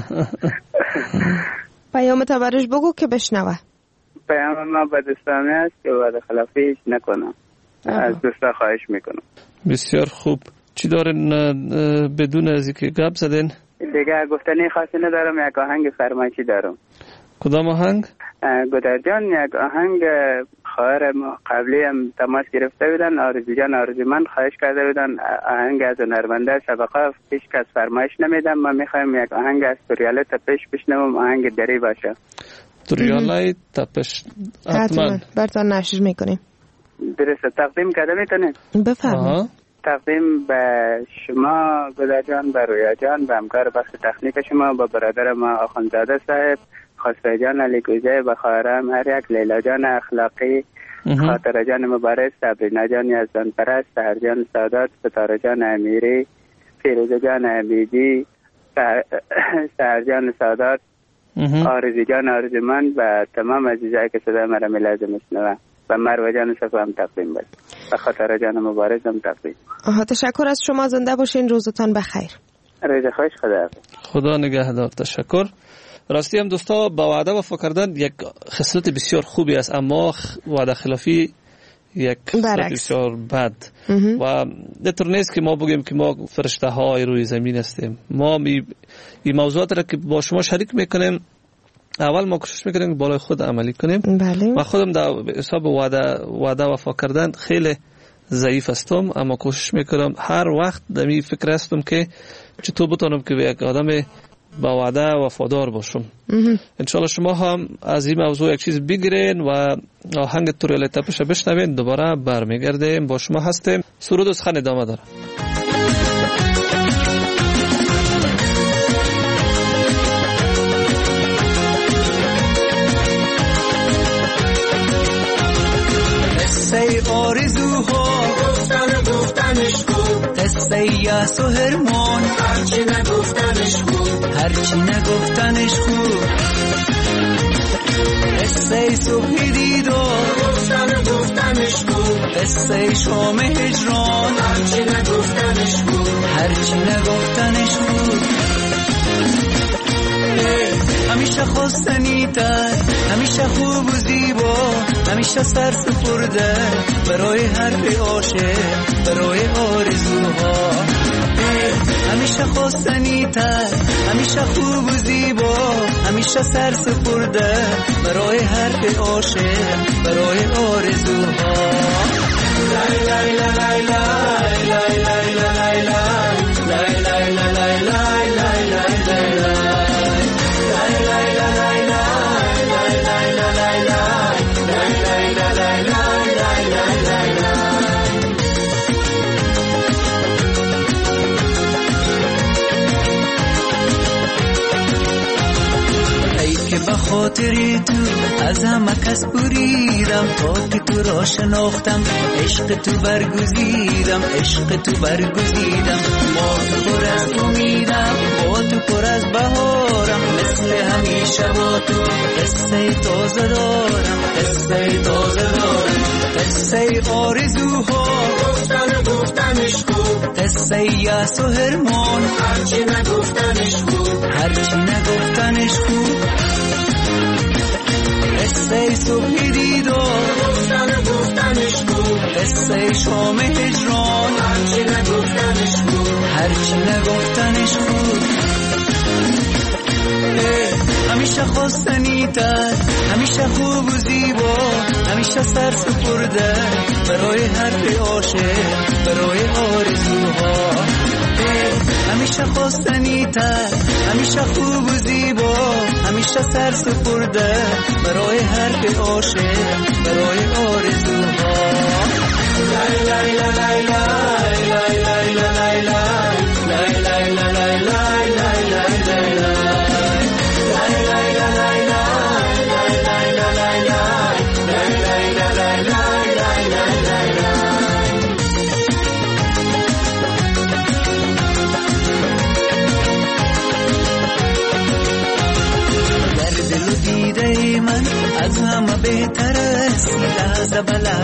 [SPEAKER 12] پیامت برش بگو که بشنوه.
[SPEAKER 18] پیام ما به دوستانه است که وعده خلافی نکنم. از دوستا خواهش میکنم.
[SPEAKER 11] بسیار خوب. چی دارین بدون از اینکه گپ زدین؟
[SPEAKER 18] دیگه گفتنی خاصی ندارم. یک آهنگ فرمایشی دارم.
[SPEAKER 11] کدام آهنگ؟
[SPEAKER 18] گودر جان یک آهنگ خواهر ما قبلی هم تماس گرفته بودن، آرزو جان آرزو من خواهش کرده بودن آهنگ از هنرمنده سابقه پیش کس فرمایش نمیدم. ما میخوایم یک آهنگ از توریاله تپش بشنوم، آهنگ دری باشه.
[SPEAKER 11] توریاله تپش
[SPEAKER 12] حتما براتون نشر میکنیم.
[SPEAKER 18] درسته تقدیم کرده میتونیم؟
[SPEAKER 12] بفرمایید.
[SPEAKER 18] تقدیم به شما گودر جان، به رویا جان، به همکار بخش تکنیک شما، به برادر ما آخوندزاده صاحب، خسرو جان علی کوزه، به خواهرم هر یک، لیلا جان اخلاقی، خاطر جان مبارز، صبرینا جان یزدان پرست، سحر جان سادات، ستاره جان امیری، فیروزه جان امیدی، سحر جان سادات، آرزی جان آرزومند و تمام عزیزایی که صدای مرا میلازم میشنوند و مروه جان صفا هم تقدیم بود و خاطر جان مبارز هم تقدیم.
[SPEAKER 12] تشکر از شما. زنده باشین. روزتان بخیر.
[SPEAKER 18] روز خوش.
[SPEAKER 11] خدا نگهدار. تشکر. راستی هم دوستا با وعده وفا کردن یک خصلت بسیار خوبی است، اما وعده خلافی یک خصلت بسیار بد. و نطور نیست که ما بگیم که ما فرشته های روی زمین هستیم. ما این موضوعات را که با شما شریک میکنیم، اول ما کوشش میکنیم بالای خود عملی کنیم.
[SPEAKER 12] بله.
[SPEAKER 11] من خودم در حساب وعده وفا کردن خیلی ضعیف هستم، اما کوشش میکنم هر وقت در این فکر هستم که چطور بتونم که یک آدم با وعده وفادار باشم. انشالله شما هم از این موضوع یک چیز بگیرین و آهنگ توریاله تپش بشنوین. دوباره برمیگردیم با شما هستیم. سرود و سخن ادامه داره.
[SPEAKER 15] قصه آرزوها گفتنش بود، قصه یأس و هرمان هرچی نگفتنش خوب، قصه صبح دیدار گفتنش بود، قصه شام هجران هرچی نگفتنش بود. همیشه خواستنی تر، همیشه خوب و زیبا، همیشه سر سپرده برای حرف عاشق، برای آرزوها. همیشه خواستنی تر، همیشه خوب و زیبا، همیشه سر سپرده برای حرف عاشق، برای آرزوها. لای لای لای لای لای لای لای لای لای لای لای لای لای به خاطری تو از همه کس بریدم، تا که تو را شناختم عشق تو برگزیدم. با تو پر از امیدم، با تو پر از بهارم، مثل همیشه با تو قصه تازه دارم. قصه آرزوها گفتنش خوب، قصه یأس و هرمان هرچی نگفتنش خوب، قصه صبح دیدار گفتنش خوب، قصه شام هجران هرچی نگفتنش خوب. همیشه خواستنی تر، همیشه خوب و زیبا، همیشه سر سپرده برای حرف عاشق، برای آرزوها. همیشه خواستنی تر، همیشه خوب و زیبا، همیشه سر سپرده برای حرف عاشق، برای آرزوها. لای لای لای لای لای لای لای لای لای لای لای لای لای لای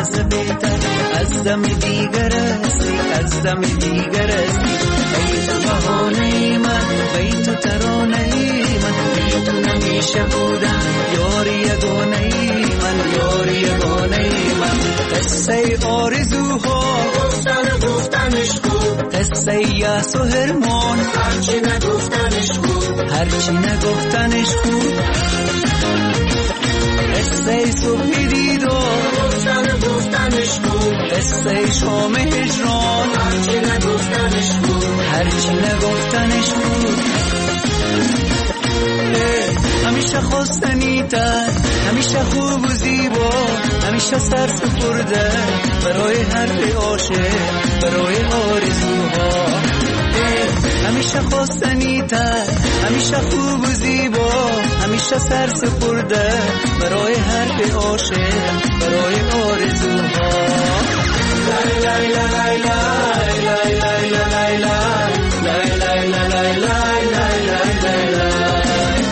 [SPEAKER 15] لحظه بهتر از دم دیگر هستی از دم دیگر هستی ای تو بهانه من ای تو ترانه من ای تو نمیشه بودم یاری یگانه من یاری یگانه من قصه آرزوها گفتنش خوب قصه یأس و هرمان هرچی نگفتنش خوب هرچی نگفتنش خوب قصه صبح دیدار گفتنش خوب قصه شام هجران هرچی نگفتنش خوب هرچی نگفتنش خوب همیشه خواستنی تر همیشه خوب و زیبا همیشه سر سپرده برای هر عاشق برای آرزوها همیشه خواستنی تر همیشه خوب و زیبا همیشه سر سپرده برای هر عاشق برای آرزوها لای لای لای لای لای لای لای لای لای لای لای لای لای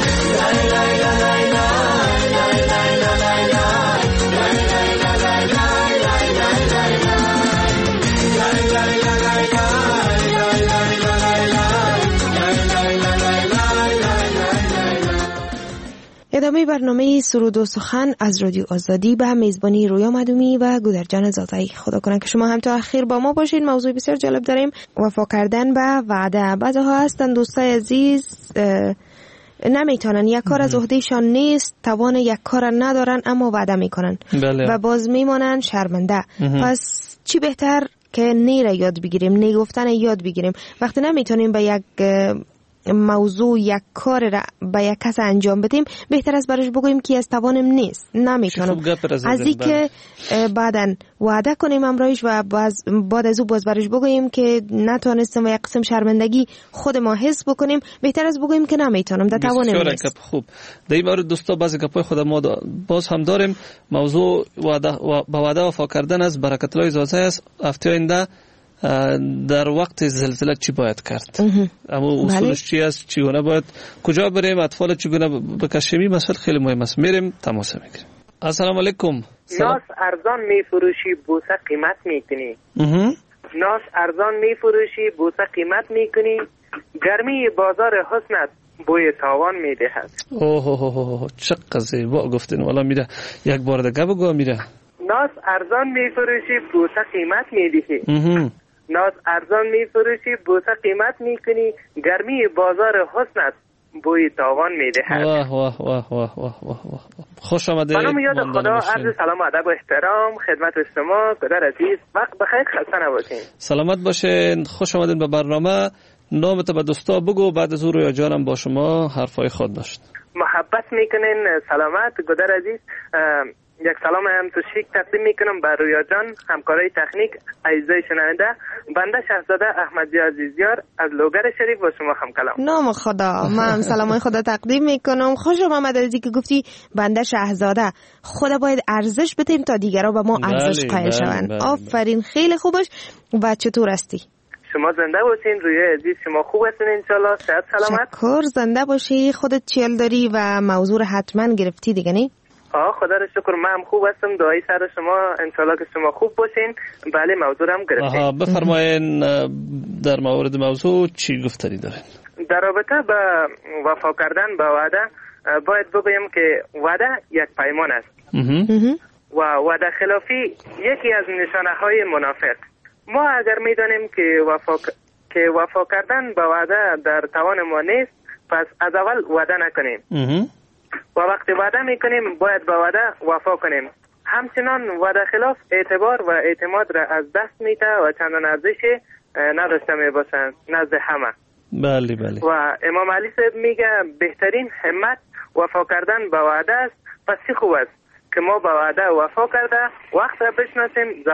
[SPEAKER 12] ادامه برنامه سرود و سخن از رادیو آزادی به میزبانی رویا مدومی و گودرجان زادایی. خدا کنه که شما هم تا اخیر با ما باشین. موضوع بسیار جالب داریم، وفا کردن به وعده. بعضها هستن دوستای عزیز نمیتونن، یک کار از عهدهشان نیست، توان یک کار ندارن اما وعده میکنن و باز میمانن شرمنده. پس چی بهتر که نیره یاد بگیریم، نگفتن یاد بگیریم. وقتی نمیتونیم به یک موضوع یک کار را به یک کس انجام بدیم، بهتر است برش بگوییم که از توانم نیست، نمیتونم، از این که بعدن وعده کنیم امرایش و بعد از او باز برش بگوییم که نتونستم و یک قسم شرمندگی خود ما حس بکنیم. بهتر است بگوییم که نمیتونم، در توانم نیست.
[SPEAKER 11] خوب در این مورد دوستا بعضی گپای خود ما باز هم داریم. موضوع با وعده وفا کردن است. برکت الله زاده است. هفته آینده در وقت زلزله چی باید کرد؟ اما اصولش چی است؟ چگونه باید کجا بریم؟ اطفال چگونه بکشیم؟ مسئله خیلی مهم است. میریم تماس میگیریم. السلام علیکم.
[SPEAKER 19] ناس ارزان میفروشی بوسه قیمت میکنی. ناس ارزان میفروشی بوسه قیمت میکنی. گرمی بازار حسنت بوی تاوان میدهد.
[SPEAKER 11] اوه چقدر زیبا گفتین. والا میره یک بار دیگه بگو. میره
[SPEAKER 19] ناس ارزان میفروشی بوسه قیمت میدهی. ناز ارزان میفروشی بوسه قیمت میکنی. گرمی بازار حسنت بوی تاوان میدهد.
[SPEAKER 11] واه واه واه واه واه واه. خوش آمده.
[SPEAKER 19] منم یاد خدا. عرض سلام و ادب و احترام خدمت شما پدر عزیز. وقت بخیر، خسته نباشین.
[SPEAKER 11] سلامت باشین. خوش آمدین به برنامه. نامت به دوستا بگو، بعد از او رویا جانم با شما حرفای خود داشت.
[SPEAKER 19] محبت میکنین. سلامت گدر عزیز. یک سلام هم تشویق تقدیم میکنم بر رویا جان، همکارای تکنیک، عزیزای شنونده. بنده شهزاده احمدی عزیزیار از لوگر شریف با شما هم کلام.
[SPEAKER 12] نام خدا. من سلامای خدا تقدیم میکنم. خوش آمد از اینکه گفتی بنده شهزاده. خدا باید ارزش بدیم تا دیگرها به ما ارزش قائل شوند. آفرین، خیلی خوبش. و چطور هستی؟
[SPEAKER 19] شما زنده باشین. رویا عزیز شما خوب هستین انشالله؟ صحت سلامت؟
[SPEAKER 12] شکر. زنده باشی. خودت چیل داری و موضوع رو حتما گرفتی دیگه نه؟
[SPEAKER 19] خدا رو شکر من هم خوب هستم. دعای سر شما انشالله که شما خوب باشین. بله موضوع هم گرفتیم.
[SPEAKER 11] بفرمایین در مورد موضوع چی گفتنی دارین؟
[SPEAKER 19] در رابطه با وفا کردن با وعده باید بگویم که وعده یک پیمان است و وعده خلافی یکی از نشانه های منافق. ما اگر میدانیم که وفا کردن با وعده در توان ما نیست، پس از اول وعده نکنیم و وقتی وعده میکنیم باید با وعده وفا کنیم. همچنان وعده خلاف اعتبار و اعتماد را از دست میده و چندان ارزشی نداشته میباشند نزد همه.
[SPEAKER 11] بله بله.
[SPEAKER 19] و امام علی صاحب میگه بهترین همت وفا کردن با وعده است. پس چی خوب است که ما با وعده وفا کرده وقت را بشناسیم،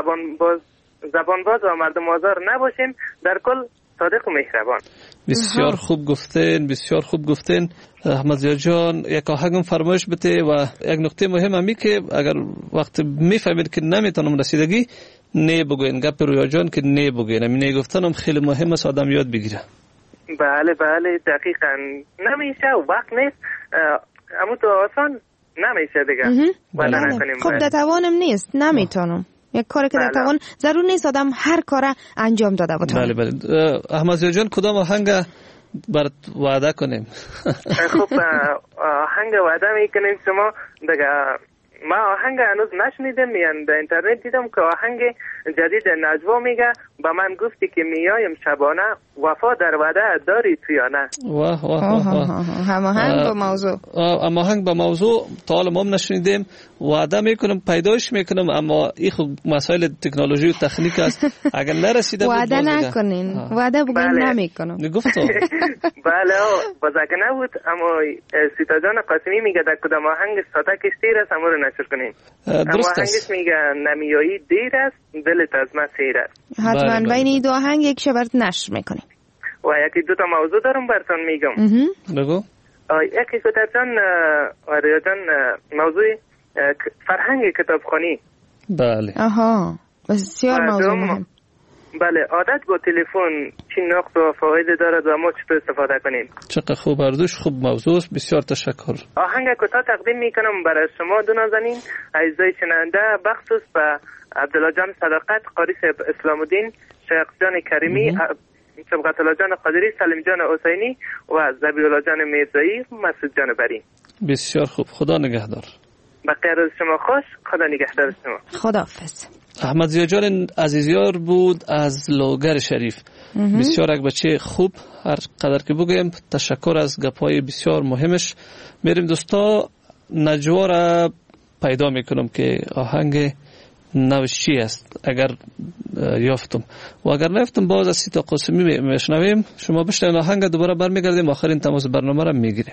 [SPEAKER 19] زبان باز و مردم آزار نباشیم، در کل صادق و مهربان.
[SPEAKER 11] بسیار خوب گفتین، بسیار خوب گفتین. احمد جان یک آهنگ فرمایش بده و یک نکته مهم همی که اگر وقت میفهمید که نمیتونم رسیدگی نه بگوین. گپ رویا جان که نه بگوین. همین گفتنم خیلی مهم است آدم یاد بگیره.
[SPEAKER 19] بله بله دقیقاً. نمیشه وقت نیست، اما تو آسان نمیشه دیگه.
[SPEAKER 12] خب در توانم نیست، نمیتونم. یک کاری که در توان ضرور نیست آدم هر کار انجام داده بتونه.
[SPEAKER 11] بله احمد ضیا جان کدام آهنگ برات وعده کنیم؟
[SPEAKER 19] خب آهنگ وعده میکنیم شما دیگه. ما آهنگ هنوز نشنیدم، میان در اینترنت دیدم که آهنگ جدید نجوا میگه به من گفتی که میایم شبانه، وفا در وعده داری تو یا نه.
[SPEAKER 11] واه واه واه
[SPEAKER 12] هماهنگ با موضوع.
[SPEAKER 11] هماهنگ با موضوع تا حالا ما نشنیدیم. وعده میکنم پیداش میکنم، اما این خب مسائل تکنولوژی و تکنیک است، اگر نرسیده
[SPEAKER 12] وعده نکنین. وعده بگیم نمیکنم.
[SPEAKER 11] گفتم
[SPEAKER 19] بله باز اگه نبود، اما سیتا جان قاسمی میگه در کدام آهنگ ساتک سیر است امور نشر کنیم. اما آهنگش میگه نمیایی دیر است دلت از من سیر است.
[SPEAKER 12] حتما بین این دو آهنگ یک شبرت نشر میکنیم.
[SPEAKER 19] و یکی دو تا موضوع دارم براتون میگم.
[SPEAKER 11] بگو.
[SPEAKER 19] یکی که جان آریا جان موضوع فرهنگ کتابخوانی.
[SPEAKER 11] بله.
[SPEAKER 12] آها بسیار موضوع مهم.
[SPEAKER 19] بله عادت با تلفن چی نقص و فواید دارد و ما چطور استفاده کنیم؟
[SPEAKER 11] چقدر خوب اردوش، خوب موضوع، بسیار تشکر.
[SPEAKER 19] آهنگ کوتاه تقدیم میکنم برای شما دو نازنین عزیزای شنونده، بخصوص به عبدالله جان صداقت، قاری اسلام الدین، شیخ جان کریمی، سبقت الله جان قادری، سلیم جان حسینی و ذبیح الله جان میرزایی، مسعود جان بری.
[SPEAKER 11] بسیار خوب، خدا نگهدار.
[SPEAKER 19] بقیه روز شما خوش، خدا نگهدار شما.
[SPEAKER 12] خداحافظ.
[SPEAKER 11] احمد ضیا جان عزیزیار بود از لوگر شریف. بسیار یک بچه خوب، هر قدر که بگویم تشکر از گپ‌های بسیار مهمش. میریم دوستا نجوا را پیدا میکنم که آهنگ نوش چی است، اگر یافتم و اگر نیافتم باز از سیتا قاسمی میشنویم. شما بشنوین آهنگ، دوباره برمیگردیم آخرین تماس برنامه را میگیریم.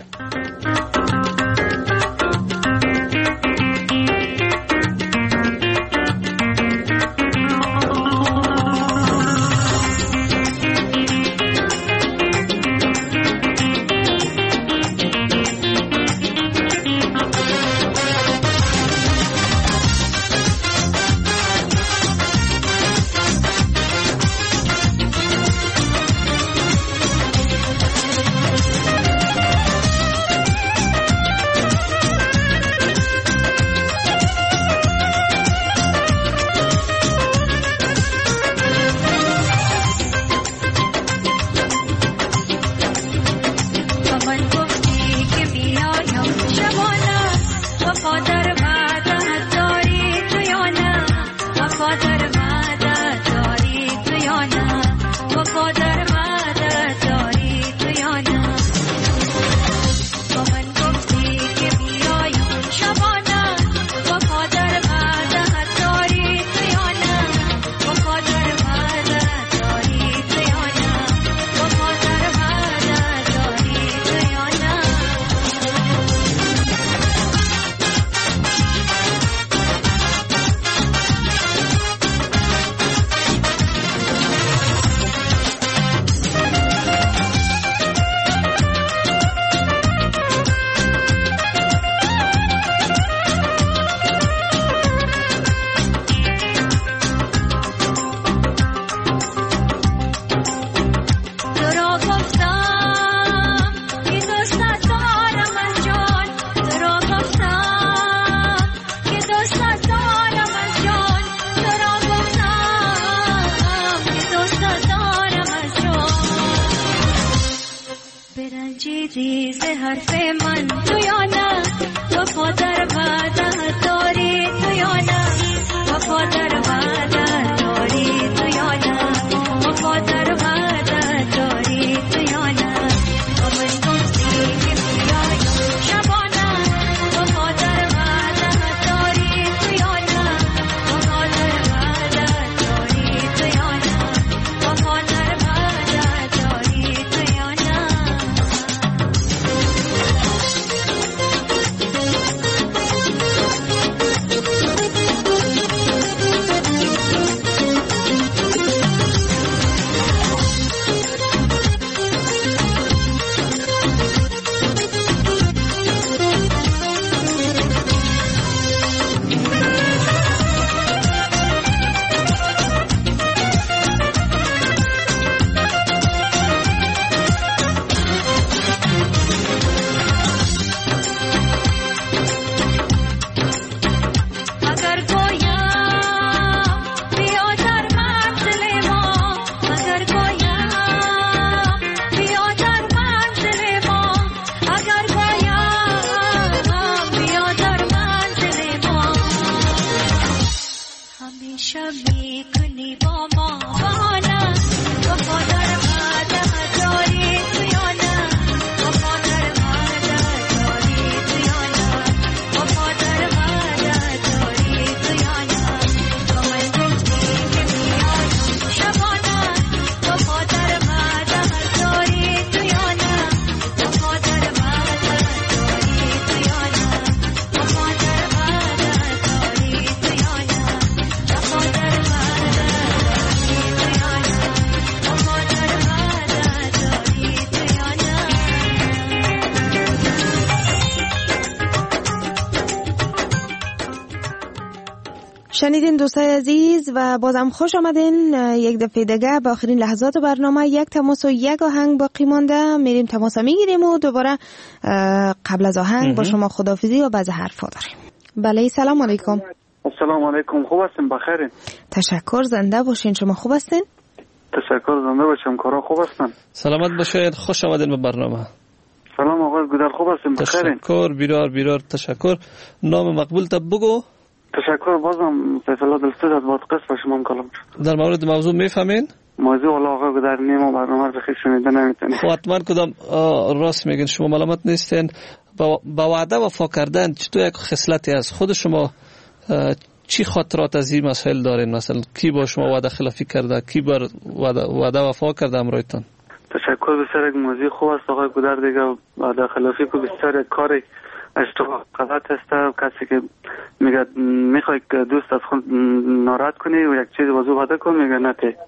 [SPEAKER 12] شنیدین دوستای عزیز و بازم خوش آمدین یک دفعه دیگه به آخرین لحظات برنامه. یک تماس و یک آهنگ باقی مانده، میریم تماس میگیریم و دوباره قبل از آهنگ با شما خداحافظی و بعض حرفا داریم. بله سلام علیکم.
[SPEAKER 20] السلام علیکم، خوب هستین؟ بخیرین؟
[SPEAKER 12] تشکر، زنده باشین. شما خوب هستین؟
[SPEAKER 20] تشکر، زنده باشم. کارا خوب هستن؟
[SPEAKER 11] سلامت باشید، خوش آمدین به برنامه.
[SPEAKER 20] سلام آقای گودر، خوب هستین؟ بخیرین؟
[SPEAKER 11] تشکر، بیرار تشکر. نام مقبول تب بگو.
[SPEAKER 20] تشکر، بازم سیف الله دلسوز از بادغیس با شما کلام شد.
[SPEAKER 11] در مورد موضوع میفهمین؟
[SPEAKER 20] موضوع والا آقای گودر نیم و برنامه رو خیلی شنیده نمیتونی.
[SPEAKER 11] حتما کدام راست میگین، شما ملامت نیستین. با وعده وفا کردن چطور یک خصلتی از خود شما؟ چی خاطرات از این مسائل دارین؟ مثلا کی با شما وعده خلافی کرده، کی بر وعده وفا کرده امرایتان؟
[SPEAKER 20] تشکر، بسیار یک موضوع خوب است آقای گودر. دیگه وعده خلافی که بسیار یک کار اشتباه غلط است. کسی که میگه میخوای که دوست از خود ناراحت کنی و یک چیز وضو وعده کن، میگه نه تی.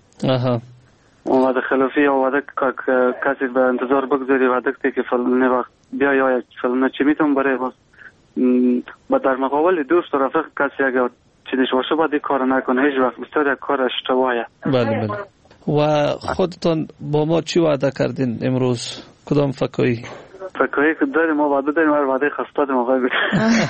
[SPEAKER 20] وعده خلافی یا وعده کسی به انتظار بگذاری وعده که فلانه وقت بیا یا فلانه چی میتون برای باز با در مقابل دوست و رفیق کسی اگر چیزش باشه باید این کار نکنه. هیچ وقت بسیار یک کار اشتباهه.
[SPEAKER 11] بله. و خودتان با ما چی وعده کردین امروز؟ کدام فکایی
[SPEAKER 20] که داریم؟ ما وعده داریم، وعده خسته داریم آقای گودر.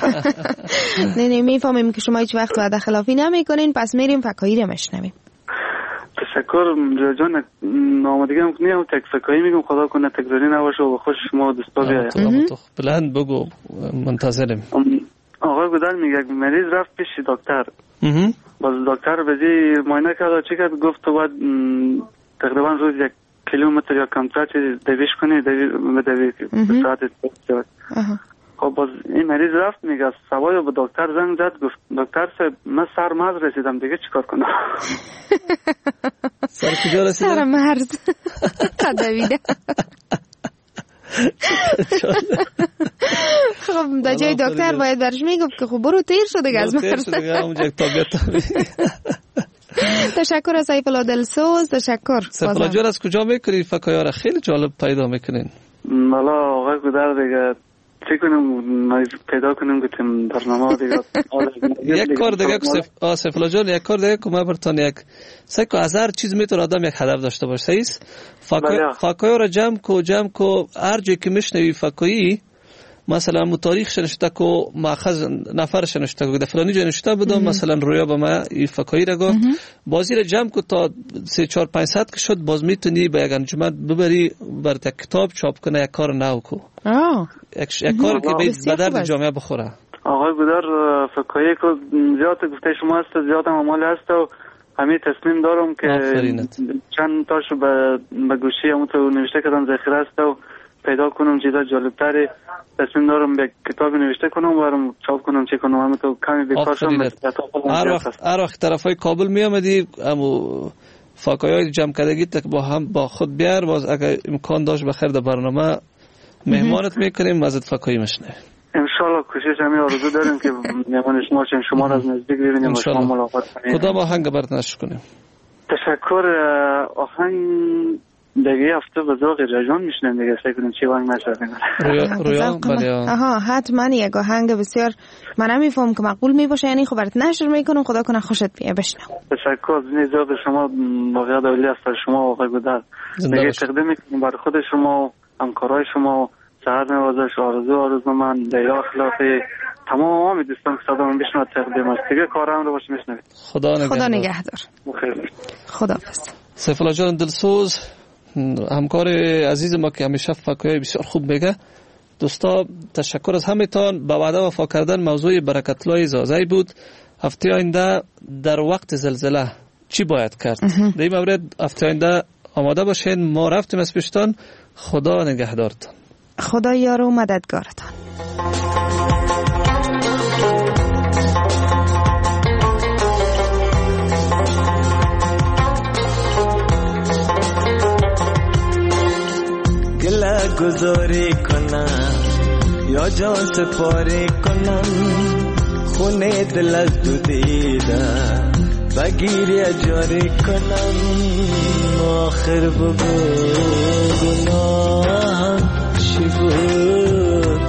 [SPEAKER 12] نه میفهمیم که شما هیچ وقت وعده خلافی نمیکنین، پس میریم فکایی رو میشنویم.
[SPEAKER 20] تشکر جان. آمادگی هم کنیم تک فکایی میگم، خدا کنه تکراری نباشه و خوش شما دوستا بیاید.
[SPEAKER 11] بلند بگو، منتظریم.
[SPEAKER 20] آقای گودر میگه مریض رفت پیش دکتر. باز دکتر بزی معاینه کرد، چی کرد؟ گفت تو باید تقریبا روز 1 کیلومتر یا کمتر چیز دویش کنی، دوی به ساعت استفاده. خب باز این مریض رفت، میگه سوای به دکتر زنگ زد، گفت دکتر صاحب من سر مرز رسیدم، دیگه چیکار کنم؟
[SPEAKER 11] سر کجا رسیدم؟
[SPEAKER 12] سر مرز قدویده. خب در جای دکتر باید برش میگفت که خب برو تیر شد دیگه از مرز. تشکر از سیف الله دلسوز. تشکر.
[SPEAKER 11] سیف الله جان از کجا میکنی فکایا را خیلی جالب پیدا میکنین؟
[SPEAKER 20] مالا آقای گودر دیگه چی کنیم پیدا کنیم گفتیم برنامه دیگه.
[SPEAKER 11] یک کار دیگه سیف الله جان، یک کار دیگه که من برتان یک سکو از هر چیز میتونه آدم یک هدف داشته باشه. صحیح است؟ فکایا را جمع کو هر جایی که میشنوی فکایی، مثلا مو تاریخ شنشته کو ماخذ نفر شنشته کو فلانی جا نشته بدم، مثلا رویا به ما این فکایی را گفت، بازی را جمع کو تا 300-400-500 که شد، باز میتونی به یک انجمن ببری بر یک کتاب چاپ کنه، یک کار نو کو یک کار که به درد جامعه بخوره.
[SPEAKER 20] آقای گودر فکایی کو زیاد گفته شما است، زیاد هم عمال است و همین تصمیم دارم که چند تاشو به گوشی همون تو نوشته کردم ذخیره است و پیدا کنم چیزا جالبتری. تصمیم دارم به کتابی نوشته کنم و برام چاپ کنم، چه کنم. همون تو کمی بیکار شدم.
[SPEAKER 11] هر وقت طرفای کابل می آمدی امو فاکایای جمع کردگی تک با خود بیار، باز اگر امکان داشت بخیر در برنامه مهمانت میکنیم ازت فاکایی مشنه.
[SPEAKER 20] ان شاء الله کوشش همین آرزو داریم که مهمان شما شیم، شما را از نزدیک ببینیم و شما ملاقات کنیم.
[SPEAKER 11] کدام آهنگ برات نشر کنیم؟
[SPEAKER 20] تشکر. آهنگ دیگه هفته به ذوق رجان میشنم دیگه، فکر کنم چی وانگ نشدیم.
[SPEAKER 11] رویا بله.
[SPEAKER 12] حتما یک آهنگ بسیار من نمیفهم که مقبول میباشه، یعنی خب برات نشر میکنم، خدا کنه خوشت بیاد بشنو.
[SPEAKER 20] تشکر. ذوق شما واقعا دولی است شما آقای گودر. دیگه تقدیم میکنم برای خود شما و همکارای شما. سهر نوازش آرزو من دیگه اخلاقی تمام دوستان که صدامون بشنوه تقدیم است. دیگه کارم رو باشه میشنوید.
[SPEAKER 12] خدا نگهدار. خداحافظ.
[SPEAKER 11] سیف الله جان دلسوز، همکار عزیز ما که همیشه فکایی بسیار خوب میگه. دوستا تشکر از همتان. با وعده وفا کردن موضوع برکت‌الله زازی بود هفته آینده در وقت زلزله چی باید کرد؟ در این مورد هفته آینده آماده باشین. ما رفتیم از پیشتان. خدا نگهدارتان.
[SPEAKER 12] خدا یار و مددگارتان.
[SPEAKER 15] گله گذاری کنم یا جان سپاری کنم، خونه دل از دو دیدم بگیری اجاری کنم. آخر بگو گناهم چی بود،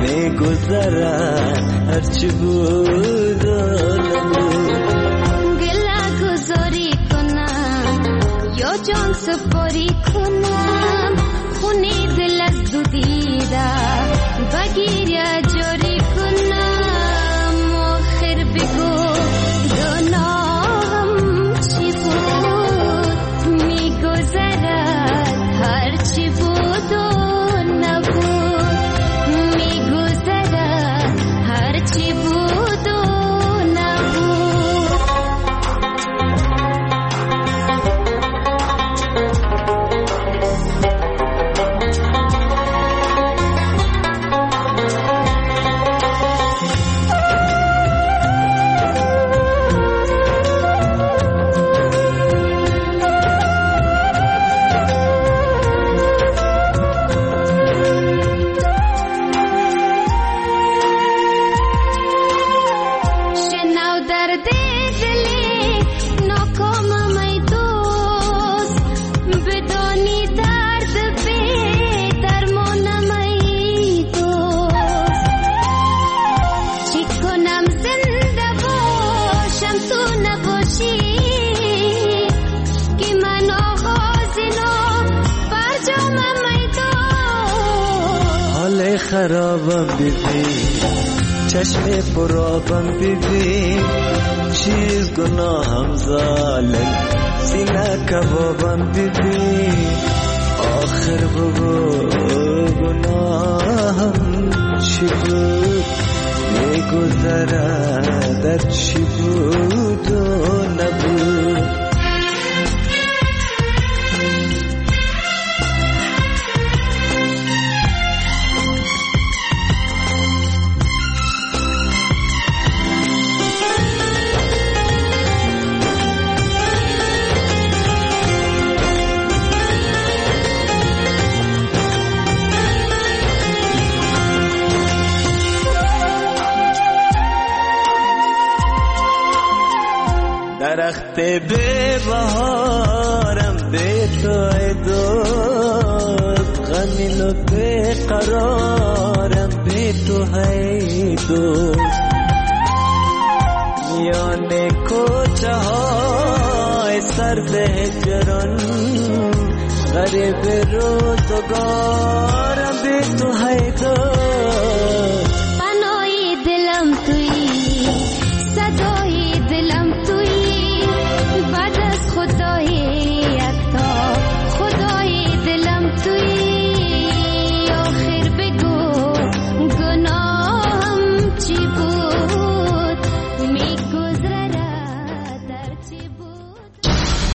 [SPEAKER 15] میگذرد هرچی بود و نبود.
[SPEAKER 21] گله گذاری کنم یا جان سپاری کنم، خونه دل از دو دیدم بگیری اجاری کنم. آخر بگو گناهم چی بود، میگذرد هرچی بود و نبود. میگذرد هرچی بود و نبود.
[SPEAKER 15] خرابم بیبی چشم پرابم بیبی، چیز گناهم ظالم سینه کبابم بیبی. آخر بگو گناهم چی بود، میگذرد در چی بود و نبود. درخت به بهارم به تو ای دوست، غمین و به قرارم به تو ای دوست. میان کوچه های سرد هجران غریب روزگارم به تو ای دوست.